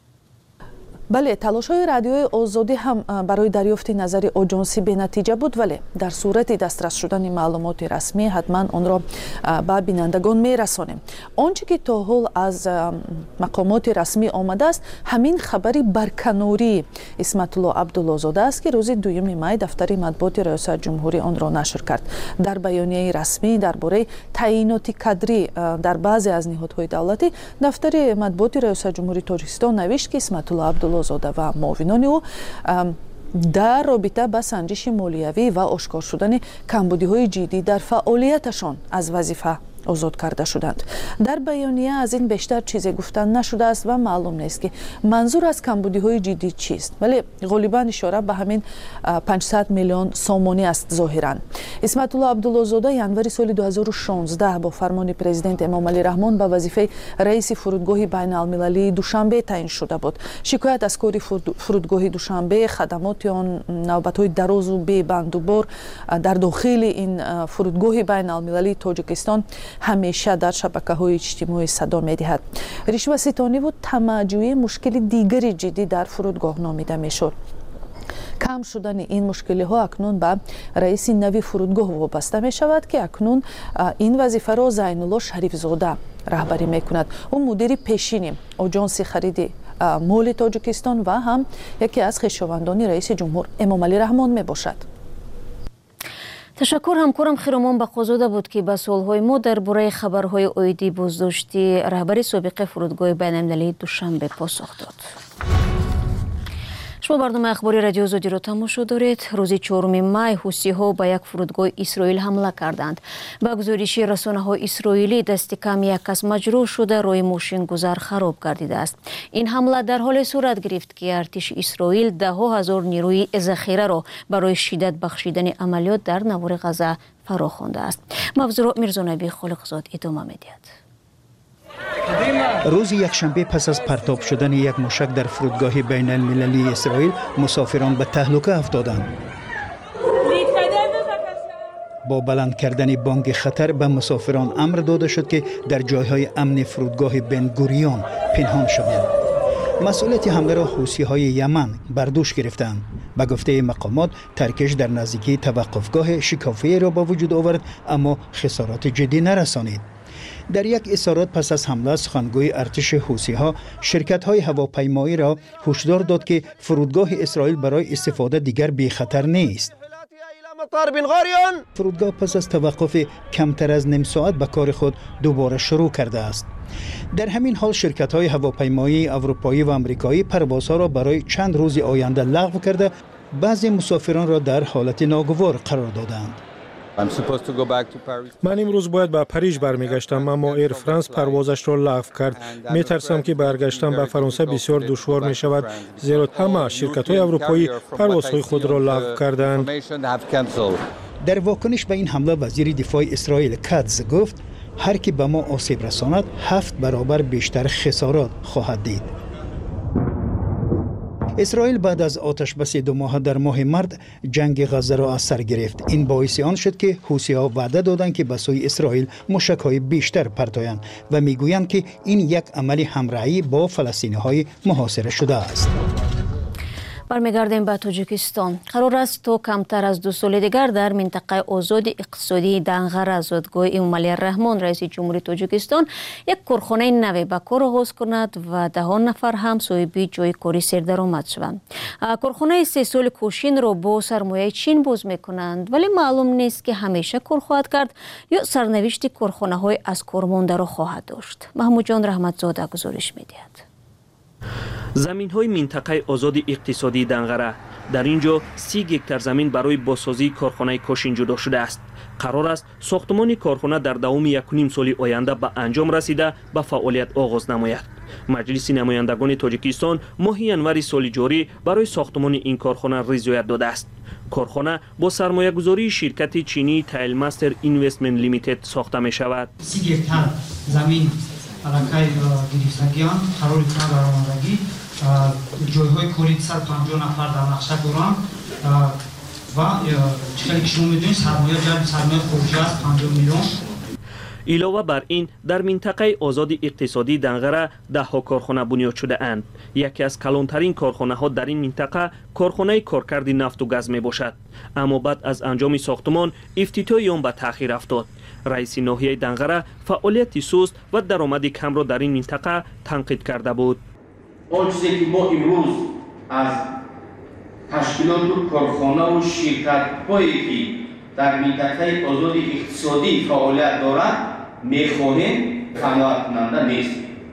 بله، تلاش‌های رادیوی آزادی هم برای دریافت نظر آژانسی به نتیجه بود، ولی در صورت دسترس شدن معلومات رسمی حتما آن را به بینندگان می‌رسانیم. آنچه که تا حال از مقامات رسمی آمده است همین خبری برکناری اسمت الله عبدالله‌زاده است که روز 2 می دفتر مطبوعات ریاست جمهوری آن را نشر کرد. در بیانیه رسمی درباره تعیینات کادری در بعضی از نهادهای دولتی، دفتر مطبوعات ریاست جمهوری تاجیکستان نوشت که اسمت الله عبدالله‌زاده و معاونان او در رابطه با سنجش مالیوی و آشکار شدن کمبودی‌های جدی در فعالیتشان از وظیفه آزاد کرده شدند. در بیانیه از این بیشتر چیزی گفتن نشده است و معلوم نیست که منظور از کمبودی‌های جدی چیست، ولی غالباً اشاره به همین 500 میلیون سومانی است ظاهراً. اسمت الله عبدالله‌زاده ینوری سال 2016 با فرمان پرزیدنت امام علی رحمان به وظیفه رئیس فرودگاه بین‌المللی دوشنبه تعیین شده بود. شکایت از کار فرودگاه دوشنبه، خدمات آن، نوبت‌های دراز و بی بند و بار در داخل این فرودگاه بین‌المللی تاجیکستان همیشه در شبکه‌های اجتماعی صدا می‌دهد. رشوه ستانی و طمع‌جویی مشکل دیگری جدی در فرودگاه نامیده می‌شد. کم شدن این مشکل‌ها اکنون به رئیس نوی فرودگاه وابسته می‌شود که اکنون این وظیفه را زین الله شریف زاده رهبری می‌کند. او مدیر پیشین آژانس خرید مال تاجیکستان و هم یکی از خویشاوندان رئیس جمهور امام علی رحمان میباشد. تشکر همکارم خیرامان بقازاده بود که به سوالهای ما درباره خبرهای عایدی بازداشتی رهبر سابق فرودگاه بین‌المللی دوشنبه پاسخ داد. شما برنامه اخباری رادیو آزادی را تماشا دارید. روز 4 می حوثی‌ها به یک فرودگاه اسرائیل حمله کردند. با گزارش رسانه‌های اسرائیلی دست کم یک کس مجروح شده، روی ماشین گذر خراب گردیده است. این حمله در حال صورت گرفت که ارتش اسرائیل 10,000 نیروی ذخیره را برای شدت بخشیدن عملیات در نوار غزه فراخوانده است. موضوع میرزا نبی خالقزاد ادامه می‌دهد. روز یکشنبه پس از پرتاب شدن یک موشک در فرودگاه بین المللی اسرائیل، مسافران به تهلکه افتادند. با بلند کردن بانگ خطر به مسافران امر داده شد که در جایهای امن فرودگاه بن گوریون پنهان شوند. مسئولیت حمله را حوثی‌های یمن بر دوش گرفتند. به گفته مقامات، ترکش در نزدیکی توقفگاه شکافی را به وجود آورد، اما خسارات جدی نرسانید. در یک اظهارات پس از حمله سخنگوی ارتش حوثی‌ها شرکت‌های هواپیمایی را هشدار داد که فرودگاه اسرائیل برای استفاده دیگر بی خطر نیست. فرودگاه پس از توقف کمتر از نیم ساعت به کار خود دوباره شروع کرده است. در همین حال شرکت‌های هواپیمایی اروپایی و آمریکایی پروازها را برای چند روز آینده لغو کرده، بعضی مسافران را در حالت ناگوار قرار دادند. من امروز باید به پاریژ برمیگشتم، اما ایر فرانس پروازش را لغو کرد. میترسم که برگشتن به فرانسه بسیار دشوار می شود، زیرا همه شرکت‌های اروپایی پروازهای خود را لغو کردند. در واکنش به این حمله وزیر دفاع اسرائیل کاتز گفت هر کی به ما آسیب رساند 7 برابر بیشتر خسارات خواهد دید. اسرائیل بعد از آتش بس 2 ماه در ماه مارس جنگ غزه را از سر گرفت. این باعث آن شد که حوثی‌ها وعده دادند که به سوی اسرائیل موشک‌های بیشتر پرتایند و میگویند که این یک عمل همراهی با فلسطینی‌های محاصره شده است. برمیگردیم به تاجیکستان. قرار است تا کمتر از 2 سال دیگر در منطقه آزاد اقتصادی دنغر از زادگاه امامعلی الرحمن رئیس جمهوری تاجیکستان یک کارخانه نو به کار آغاز کند و 10 نفر هم صاحب جای کاری سردرآمد شوند. کارخانه 3 سال کوشین را با سرمایه چین باز میکنند، ولی معلوم نیست که همیشه کار خواهد کرد یا سرنوشت کارخانه های از کار مانده را خواهد داشت. محمود جان رحمتزاده گزارش میدهد. زمین های منطقه آزاد اقتصادی دنغره، در اینجا 30 گکتار زمین برای بازسازی کارخانه کوشین جدا شده است. قرار است ساختمان کارخانه در دوام 1.5 سال آینده به انجام رسیده به فعالیت آغاز نماید. مجلس نمایندگان تاجیکستان ماه ینور سال جاری برای ساختمان این کارخانه رضایت داده است. کارخانه با سرمایه گذاری شرکت چینی تایلماستر اینوستمنت لیمیتد ساخته می شود. 30 گکتار زمین علاقه گرفتگیان قرار کنند در آمادگی جایهای کاری 150 نفر در نقشه دارند و چیزی که شما میدونید سرمایه خارجی است 50 میلیون. علاوه بر این در منطقه آزاد اقتصادی دنغره 10 کارخانه بنیاد شده اند. یکی از کلانترین کارخانه ها در این منطقه کارخانه کارکرد نفت و گاز می باشد، اما بعد از انجام ساختمان افتتاح آن به تأخیر افتاد. رئیس ناحیه دنغره فعالیت سست و درآمد کم را در این منطقه تنقید کرده بود. آن چیزی که ما امروز از تشکیلات کارخانه و شرکت‌هایی که در منطقه آزاد اقتصادی فعالیت دارند می‌خواهیم قناعت کننده نیست.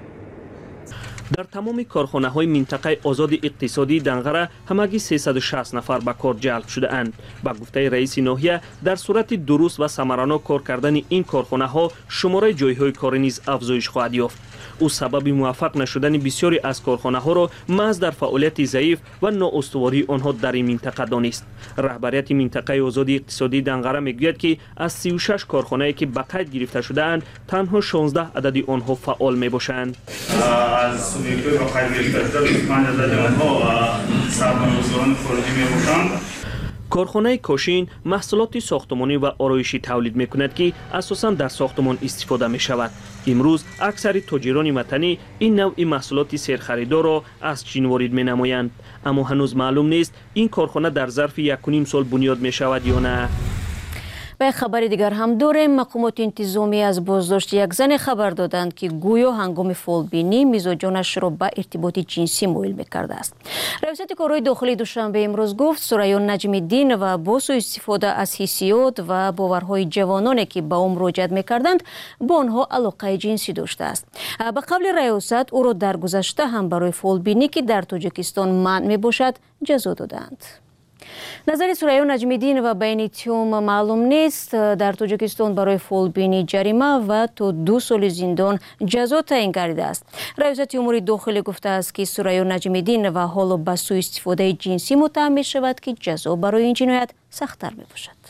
در تمام کارخانه های منطقه آزاد اقتصادی دنغره همگی 360 نفر به کار جلب شده اند. با گفته رئیس ناحیه در صورت درست و ثمراناک کار کردن این کارخانه ها شماره جایهای کار نیز افزایش خواهد یافت. او سبب موفق نشدن بسیاری از کارخانه ها را محض در فعالیت ضعیف و نااستواری آنها در این منطقه دانست. رهبریت منطقه آزاد اقتصادی دنغره میگوید که از 36 کارخانه‌ای که به قید گرفته شده اند تنها 16 عدد آنها فعال می باشند. از سوبیک‌های با قید گرفته شده 25 عدد آنها سرمایه‌گذاران خارجی می باشند. کارخانه کوشین محصولات ساختمانی و آرایشی تولید میکند که اساساً در ساختمان استفاده می شود. امروز اکثر تاجران وطنی این نوع محصولات سرخریدار را از چین وارد می نمایند، اما هنوز معلوم نیست این کارخانه در ظرف 1.5 سال بنیاد می شود یا نه. به خبر دیگر هم داریم. مقامات انتظامی از بازداشت یک زن خبر دادند که گویا هنگام فالبینی میزاجانش را به ارتباط جنسی مایل میکرده است. ریاست کارهای داخلی دوشنبه امروز گفت ثریا نجم الدین و با سوء استفاده از حسیات و باورهای جوانانی که به او مراجعت میکردند با آنها علاقه جنسی داشته است. به قول ریاست او را در گذشته هم برای فالبینی که در تاجیکستان منع میباشد جزا دادند. نظر ثریا نجم الدین و بین اتهام معلوم نیست. در تاجیکستان برای فالبینی جریمه و تا 2 سال زندان جزا تعیین گردیده است. ریاست امور داخلی گفته است که ثریا نجم الدین و حالا به سوء استفاده جنسی متهم می شود که جزا برای این جنایت سخت‌تر می باشد.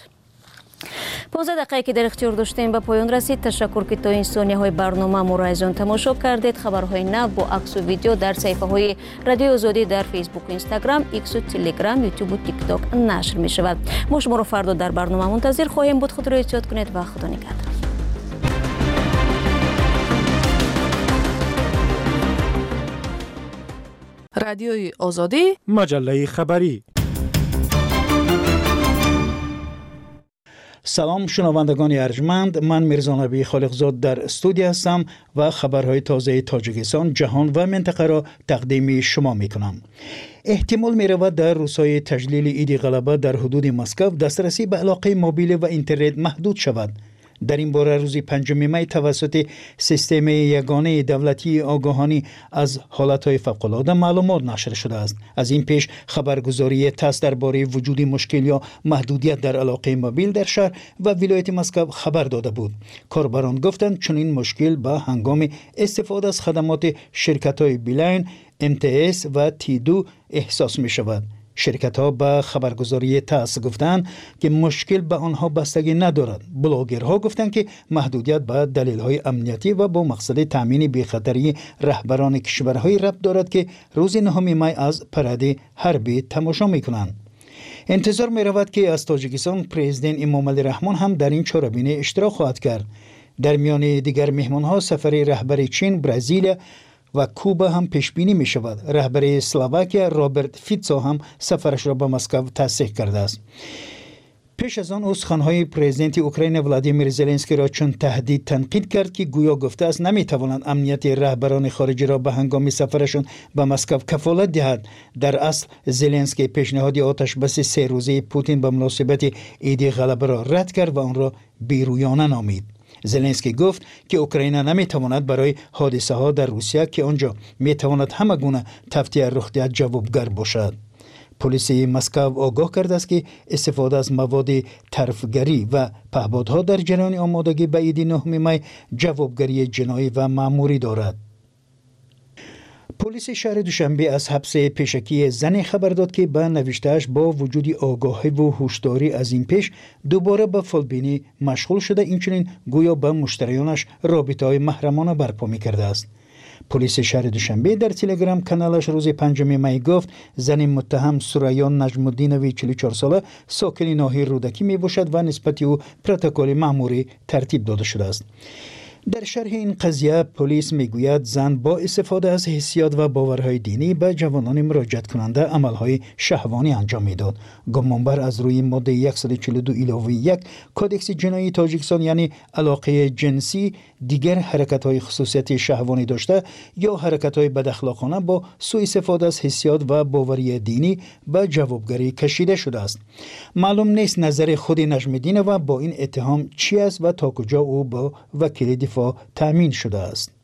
15 دقیقه که در اختیار داشتیم به پایان رسید. تشکر که تا این ثانیه های برنامه ما را از آن تماشا کردید. خبرهای نو با عکس و ویدیو در صفحه های رادیو آزادی در فیسبوک و اینستاگرام، ایکس و تلگرام، یوتیوب و تیک تاک نشر می شود. ما شما را فردا در برنامه منتظر خواهیم بود. خود را احتیاط کنید و خدا نگهدار. رادیوی آزادی، مجله خبری. سلام شنوندگان ارجمند، من میرزا نبی خالقزاد در استودیو هستم و خبرهای تازه تاجیکستان، جهان و منطقه را تقدیم شما میکنم. احتمال میرود در روزهای تجلیل عید غلبه در حدود مسکو دسترسی به علاقه موبیل و اینترنت محدود شود. در این باره روز 5 می توسط سیستم یگانه دولتی آگاهانی از حالتهای فوق‌العاده معلومات نشر شده است. از این پیش خبرگزاری تاس درباره وجود مشکل یا محدودیت در علاقه موبیل در شهر و ولایت مسکو خبر داده بود. کاربران گفتند چنین مشکل به هنگام استفاده از خدمات شرکت‌های بیلاین، MTS و T2 احساس می شود. شرکت ها به خبرگزاری تاس گفتند که مشکل به آنها بستگی ندارد. بلاگرها گفتند که محدودیت به دلیل های امنیتی و با مقصد تامین بی‌خطری رهبران کشورهای ربط دارد که روز 9 می از پرده حربی تماشا می کنند. انتظار می رود که از تاجیکستان پرزیدنت امام علی رحمان هم در این چهاربینی اشتراک خواهد کرد. در میان دیگر مهمان ها سفر رهبر چین، برزیل و کوبا هم پیش بینی می شود. رهبر اسلواکیا رابرت فیتسو هم سفرش را به مسکو تصحیح کرده است. پیش از آن سخنهای پرزیدنت اوکراین ولادیمیر زلنسکی را چون تهدید تنقید کرد که گویا گفته است نمی توانند امنیت رهبران خارجی را به هنگام سفرشان به مسکو کفالت دهد. در اصل زلنسکی پیشنهاد آتش بس 3 روزه پوتین به مناسبت عید غلبه را رد کرد و آن را بیرویانه نامید. زلنسکی گفت که اوکراین نمیتواند برای حادثه ها در روسیه که آنجا میتواند همه گونه تفتیه رخ دهد جوابگر باشد. پلیس مسکو آگاه کرده است که استفاده از مواد طرفگری و پهپادها در جریان آمادگی به عید 9 می جوابگری جنایی و مأموری دارد. پلیس شهر دوشنبه از حبس پیشکی زن خبر داد که به نوشتهش با وجود آگاهی و هوشداری از این پیش دوباره به فالبینی مشغول شده، اینچنین گویا به مشتریانش رابطه‌های محرمانه برپا می‌کرده است. پلیس شهر دوشنبه در تلگرام کانالش روز 5 می گفت زن متهم سریا نجم الدینوی 44 ساله ساکن ناحیه رودکی میباشد و نسبت او پروتکل مأموری ترتیب داده شده است. در شرح این قضیه پلیس میگوید زن با استفاده از حسیات و باورهای دینی به جوانان مراجعت کننده عملهای شهوانی انجام میداد. گمانبر از روی ماده 142-1 کودکس جنایی تاجیکستان یعنی علاقه جنسی، دیگر حرکت‌های خصوصیت شهوانی داشته یا حرکت‌های بد-اخلاقانه با سوء استفاده از حسیات و باوری دینی به جوابگری کشیده شده است. معلوم نیست نظر خود نجم الدینوی با این اتهام چی است و تا کجا او با وکیل دفاع تامین شده است.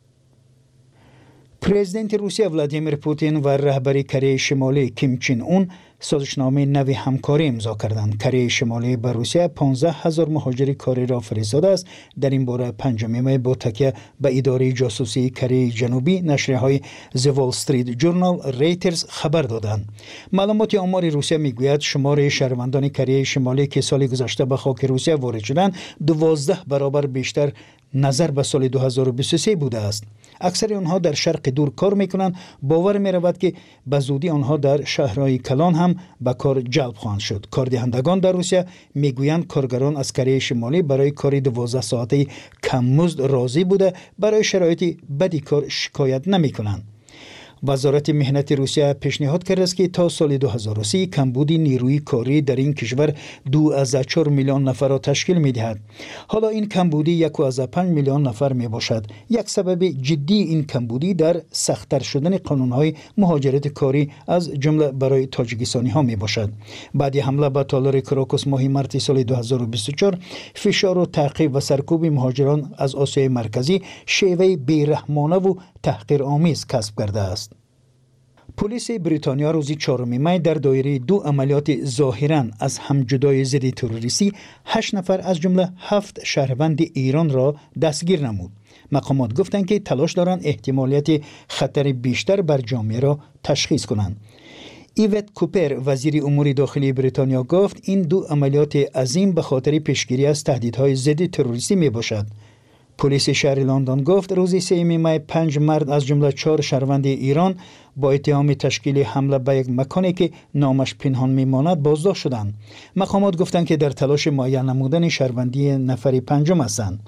پرزیدنت روسیه ولادیمیر پوتین و رهبر کره شمالی کیم چین اون سازشنامه نوی همکاری امضا کردند. کره شمالی به روسیه 15,000 مهاجر کاری را فرستاده است. در این باره 5 می با تکیه به اداره جاسوسی کره جنوبی نشریه‌های The Wall Street Journal، ریترز خبر دادند. معلومات آمار روسیه میگوید شمار شهروندان کره شمالی که سال گذشته به خاک روسیه وارد شدند 12 برابر بیشتر نظر به سال 2023 بوده است. اکثر آنها در شرق دور کار میکنند. باور می رود که به زودی آنها در شهرهای کلان هم به کار جلب خواهند شد. کاردهندگان در روسیه میگویند کارگران از کره شمالی برای کار 12 ساعته کم مزد راضی بوده، برای شرایط بدی کار شکایت نمی کنند. وزارت مهنت روسیه پیشنهاد کرده است که تا سال 2030 کمبودی نیروی کاری در این کشور 2.4 میلیون نفر را تشکیل می دهد. حالا این کمبودی 1.5 میلیون نفر می باشد. یک سبب جدی این کمبودی در سخت‌تر شدن قانون‌های مهاجرت کاری از جمله برای تاجیکستانی ها می باشد. بعد حمله به تالار کراکوس ماه مارس سال 2024 فشار و تعقیب و سرکوب مهاجران از آسیای مرکزی شیوه بی‌رحمانه و تحقیرآمیز کسب کرده است. پلیس بریتانیا روز 4 می در دایره 2 عملیات ظاهراً از هم جدای ضد تروریستی 8 نفر از جمله 7 شهروند ایران را دستگیر نمود. مقامات گفتند که تلاش دارند احتمالیت خطر بیشتر بر جامعه را تشخیص کنند. ایوت کوپر وزیر امور داخلی بریتانیا گفت این 2 عملیات عظیم به خاطر پیشگیری از تهدیدهای ضد تروریستی می باشد. پلیس شهر لندن گفت روز 3 می 5 مرد از جمله 4 شهروند ایران با اتهام تشکیل حمله به یک مکانی که نامش پنهان میماند بازداشت شدند. مقامات گفتند که در تلاش معین نمودن شهروندی نفر پنجم هستند.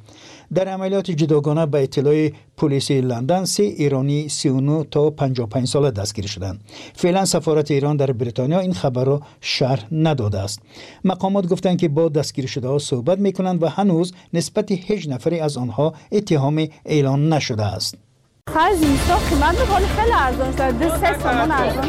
در عملیات جداگانه به اطلاع پلیس لندن 3 ایرانی 39 تا 55 ساله دستگیر شدند. فعلا سفارت ایران در بریتانیا این خبر را شرح نداده است. مقامات گفتند که با دستگیر شده ها صحبت میکنند و هنوز نسبت هیچ نفری از آنها اتهام اعلان نشده است. خرج اینستا قیمت بکنه خیلی ارزان شد. 2-3 تومان ارزان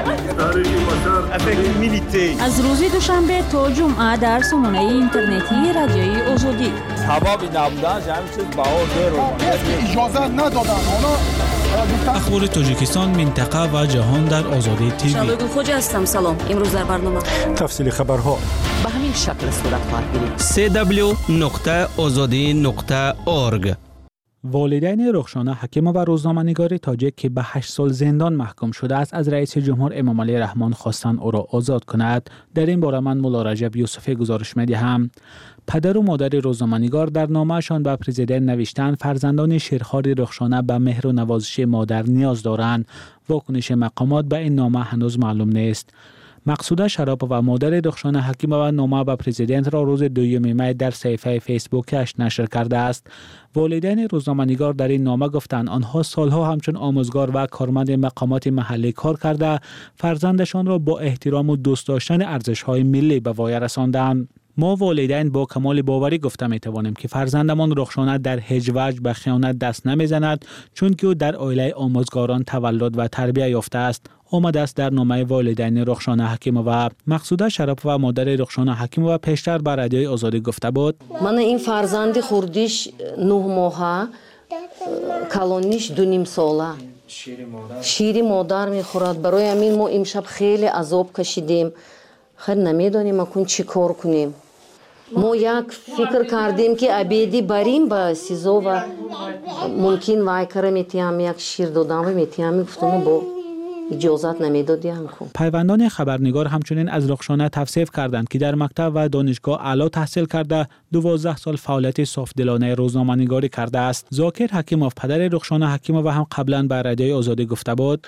شد. از روز دوشنبه تا جمعه در سامانه اینترنتی رادیوی آزادی. حبابی نبودن همین چیز بها دیر اجازه ندادن. اخبار تاجیکستان، منطقه و جهان در آزادی تیوی. شادوگل خوجا هستم. سلام. امروز در برنامه تفصیل خبرها به همین شکل صورت خواهد گرفت. www.azadi.org. والدین رخشانه حکیمه و روزنامه‌نگار تاجیک که به 8 سال زندان محکوم شده است از رئیس جمهور امام علی رحمان خواستند او را آزاد کند. در این باره من مولا رجب یوسفی گزارش می‌دهم. پدر و مادر روزنامه‌نگار در نامه‌شان به پرزیدنت نوشتند فرزندان شیرخوار رخشانه به مهر و نوازش مادر نیاز دارند. واکنش مقامات به این نامه هنوز معلوم نیست. مقصوده شراب و مادر رخشانه حکیمه و نامه به پرزیدنت را روز 2 می در صفحه فیسبوکش نشر کرده است. والدین روزنامه‌نگار در این نامه گفتند آنها سالها همچون آموزگار و کارمند مقامات محلی کار کرده فرزندشان را با احترام و دوست داشتن ارزش‌های ملی به وای رساندند. ما والدین با کمال باوری گفته می توانیم که فرزندمان رخشانه در هیچ وجه به خیانت دست نمیزند چون که او در عائله آموزگاران تولد و تربیت یافته است. آمده است در نامه والدین رخشانه حکیمه و مقصوده شراب و مادر رخشانه حکیمه و پیشتر بر رادیوی آزادی گفته بود. من این فرزند خوردیش 9 ماهه کلونیش 2.5 ساله شیر مادر میخورد. برای همین ما امشب خیلی عذاب کشیدیم. خیر نمیدونیم اکنون چی کار کنیم. ما یک فکر کردیم که ابیدی بریم به سیزو و ممکن وای کره میتیم یک شیر دادم و میتیم گفتم با اجازت نمیدادیم. پیوندان خبرنگار همچنین از رخشانه توصیف کردند که در مکتب و دانشگاه اعلی تحصیل کرده 12 سال فعالیت صافدلانه روزنامه‌نگاری کرده است. ذاکر حکیموف پدر رخشانه حکیمه و هم قبلا بر رادیوی آزادی گفته بود.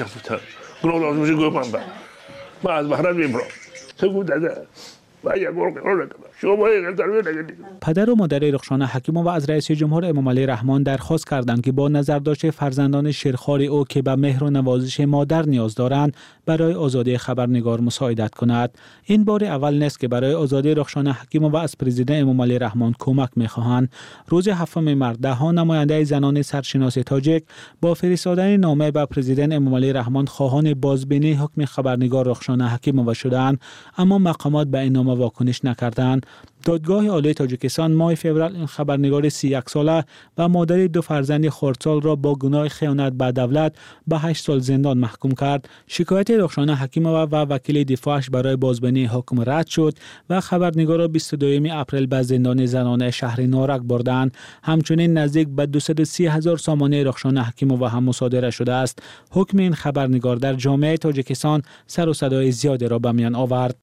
من از بحران میبرم سگو داده و یک گرگ شما پدر و مادر رخشانه حکیمه و از رئیس جمهور امام علی رحمان درخواست کردند که با نظر داشته فرزندان شیرخوار او که به مهر و نوازش مادر نیاز دارند برای آزادی خبرنگار مساعدت کند. این بار اول نیست که برای آزادی رخشانه حکیمه و از پرزیدنت امام علی رحمان کمک می‌خواهند. روز 7 مارس ده‌ها نماینده زنان سرشناس تاجیک با فرستادن نامه به پرزیدنت امام علی رحمان خواهان بازبینی حکم خبرنگار رخشانه حکیمه شدند، اما مقامات به این نامه واکنش نکردند. دادگاه عالی تاجیکستان ماه فوریه این خبرنگار 31 ساله و مادر 2 فرزند خردسال را با گناه خیانت به دولت به 8 سال زندان محکوم کرد. شکایت رخشانه حکیمه و وکیل دفاعش برای بازبینی حکم رد شد و خبرنگار را 22 اپریل به زندان زنانه شهر نارک بردند. همچنین نزدیک به 230,000 سامانه رخشانه حکیمه و هم مصادره شده است. حکم این خبرنگار در جامعه تاجیکستان سر و صدای زیادی را به میان آورد.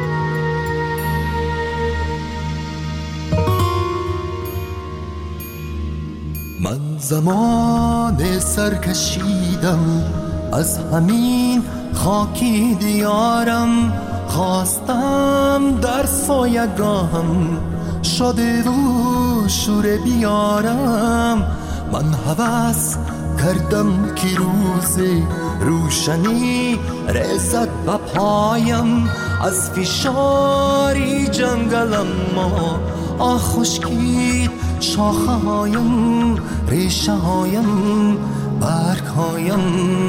من زمان سر کشیدم از همین خاکی دیارم، خواستم در سایگاهم شده و شور بیارم. من هوس کردم که روز روشنی رسد به پایم، از فشاری جنگلم ما خشکید شاخه هایم، ریشه هایم، برگ هایم.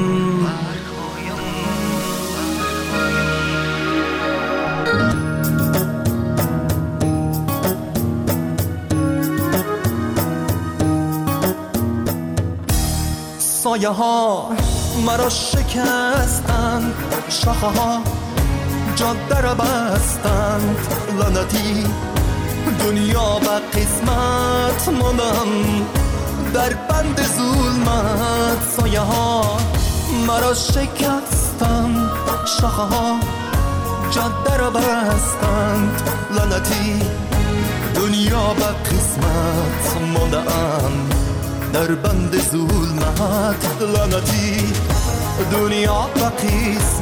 سایه ها مرا شکستند، شاخه ها جاده را بستند. لعنتی دنیا و قسمت ماندم در بند ظلمت. سایه ها مرا شکستند، شاخه ها جاده را بستند. لعنتی دنیا و قسمت ماندم در بند ظلمت. لعنتی دنیا و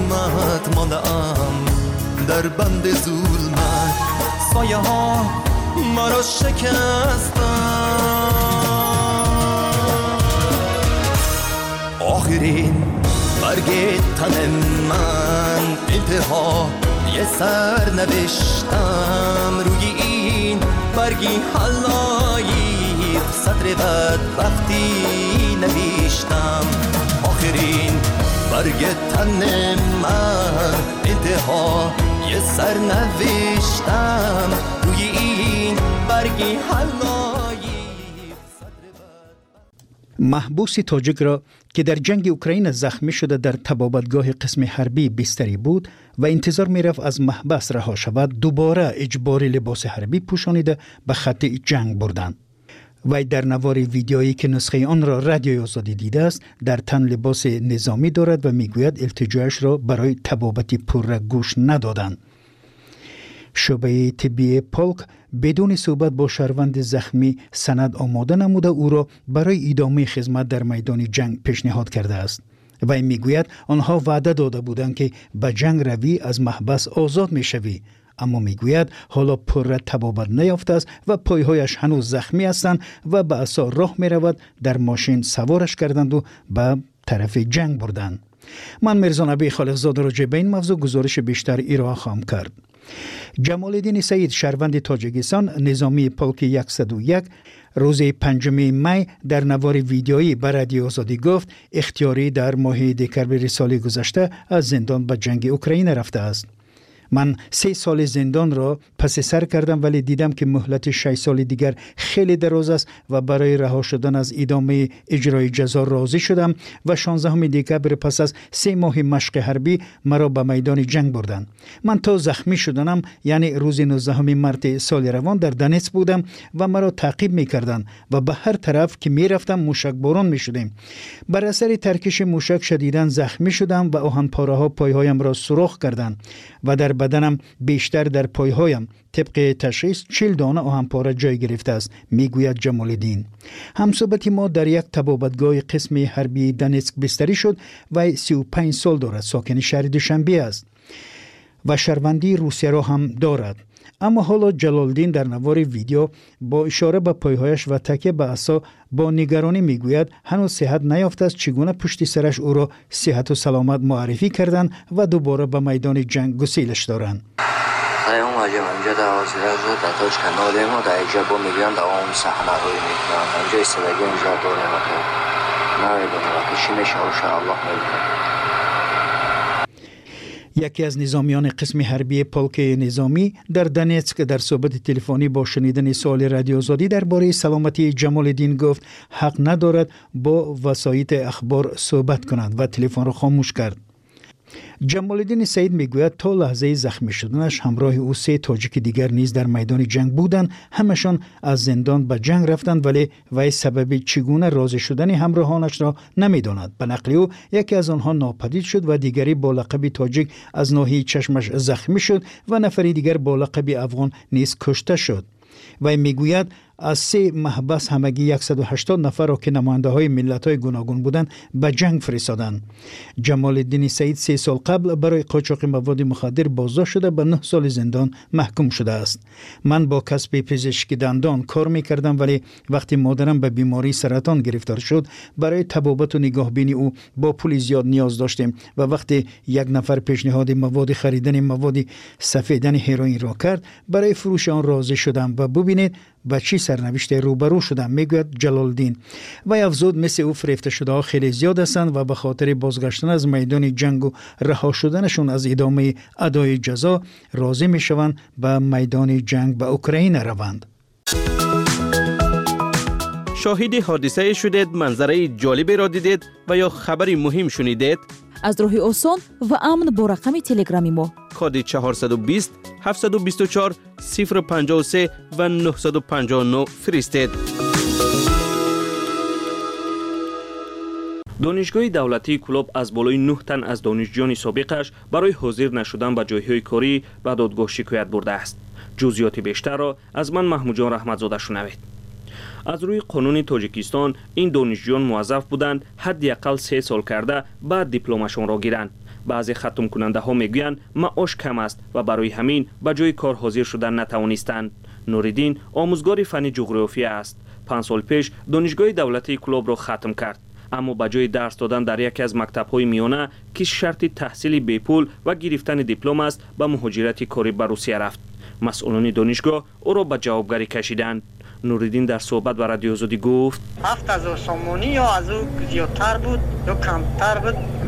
قسمت ماندم در بند ظلمت. سایه ها ما رو شکستن. آخرین برگ تن من انتها یه سر نوشتم روی این برگی حلایی صدر بدبختی نوشتم. آخرین برگ تن من انتها یه سر نوشتم روی این برگی حلایی. محبوس تاجیک را که در جنگ اوکراین زخمی شده در طبابتگاه قسم حربی بستری بود و انتظار می‌رفت از محبس رها شود، دوباره اجباری لباس حربی پوشانیده به خط جنگ بردند. وی در نوار ویدیویی که نسخه آن را رادیوی آزادی دیده است در تن لباس نظامی دارد و میگوید التجایش را برای طبابت پر گوش ندادند. شعبه طبی پولک بدون صحبت با شهروند زخمی سند آماده نموده او را برای ادامه خدمت در میدان جنگ پیشنهاد کرده است. وی میگوید آنها وعده داده بودند که به جنگ روی از محبس آزاد میشوی، اما میگوید حالا پر طبابت نیافته است و پایهایش هنوز زخمی هستند و به عصا راه میرود. در ماشین سوارش کردند و به طرف جنگ بردند. من میرزا نبی خالقزاد راجع به این موضوع گزارش بیشتر ارائه خواهم کرد. جمال الدین سعید شهروند تاجیکستان نظامی پولک 101 روز 5 می در نوار ویدیویی به رادیو آزادی گفت اختیاری در ماه دکمبر سال گذشته از زندان به جنگ اوکراین رفته است. من 3 سال زندان را پس سر کردم ولی دیدم که مهلت 6 سال دیگر خیلی دراز است و برای رها شدن از ادامه اجرای جزا راضی شدم و 16 دکمبر پس از 3 ماه مشق حربی مرا به میدان جنگ بردند. من تا زخمی شدنم یعنی روز 19 مارس سال روان در دنیتسک بودم و مرا تعقیب می‌کردند و به هر طرف که می‌رفتم موشک باران می‌شدیم. بر اثر ترکش موشک شدیداً زخمی شدم و آهن‌پاره‌ها پایهایم را سوراخ کردند و در بدنم بیشتر در پایهایم طبق تشخیص 40 دانه آهنپاره جای گرفته است، میگوید جمال الدین. همصحبت ما در یک طبابتگاه قسم حربی دنیتسک بستری شد و 35 سال دارد، ساکن شهر دوشنبه است و شهروندی روسیه را هم دارد. اما حالا جلال الدین در نوار ویدیو با اشاره به پایهایش و تکیه به عصا با نگرانی میگوید هنوز صحت نیافته است چگونه پشت سرش او را صحت و سلامت معرفی کردند و دوباره به میدان جنگ گسیلش دارند. اون واجب اونجا در وزیر در تاج کانال ما در اینجا با میگن دوام صحنه روی میکنن اونجا استراتژی اونجا داره نه داره چی میشه ان شاء الله. یکی از نظامیان قسم حربی پولک نظامی در دنیتسک در صحبت تلفنی با شنیدن سوال رادیو آزادی درباره سلامتی جمال الدین گفت حق ندارد با وسایط اخبار صحبت کند و تلفن را خاموش کرد. جمال الدین سعید میگوید تا لحظه زخمی شدنش همراه او 3 تاجیک دیگر نیز در میدان جنگ بودند. همشان از زندان به جنگ رفتند ولی وی سبب چگونه راضی شدن همراهانش را نمیداند. به نقل او یکی از آنها ناپدید شد و دیگری با لقب تاجیک از ناحیه چشمش زخمی شد و نفری دیگر با لقب افغان نیز کشته شد. وی میگوید از 3 محبس همگی 180 نفر را که نماینده های ملت های گوناگون بودند به جنگ فرستادند. جمال الدین سعید 3 سال قبل برای قاچاق مواد مخدر بازداشت شده به 9 سال زندان محکوم شده است. من با کسب پزشکی دندان کار میکردم ولی وقتی مادرم به بیماری سرطان گرفتار شد برای طبابت و نگاهبینی او با پول زیاد نیاز داشتیم و وقتی یک نفر پیشنهاد مواد خریدن مواد سفیدن هروئین را کرد برای فروش آن راضی شدم و ببینید با چی سرنوشت روبرو شدم، میگوید جلال الدین. و افزود مثل او فریفته شده ها خیلی زیاد هستند و به خاطر بازگشتن از میدان جنگ و رها شدنشون از ادامه ادای جزا راضی میشوند به میدان جنگ به اوکراین روند. شاهد حادثه شدید، منظره جالبی را دیدید و یا خبری مهم شنیدید؟ از راه آسان و امن با رقم تلگرامی ما کد 420 724 053 و 959 فرستید. دانشگاه دولتی کلوب از بالای 9 تن از دانشجویان سابقش برای حاضر نشدن به جایهای کاری به دادگاه شکایت برده است. جزئیات بیشتر را از من محمود جان رحمتزاده شنوید. از روی قانون تاجیکستان این دانشجویان موظف بودند حداقل 3 سال کرده بعد دیپلمشان را گیرند. بعضی ختم کننده ها میگویند معاش کم است و برای همین به جای کار حاضر شدن نتوانستند. نوریدین آموزگار فن جغرافیا است. 5 سال پیش دانشگاه دولتی کلوب را ختم کرد. اما به جای درس دادن در یکی از مکتب‌های میانه که شرط تحصیل بی پول و گرفتن دیپلم است، به مهاجرت کاری به روسیه رفت. مسئولان دانشگاه او را به جوابگری کشیدند. نوریدین در صحبت با رادیو آزادی گفت 7000 سومونی یا از او زیادتر بود یا کمتر بود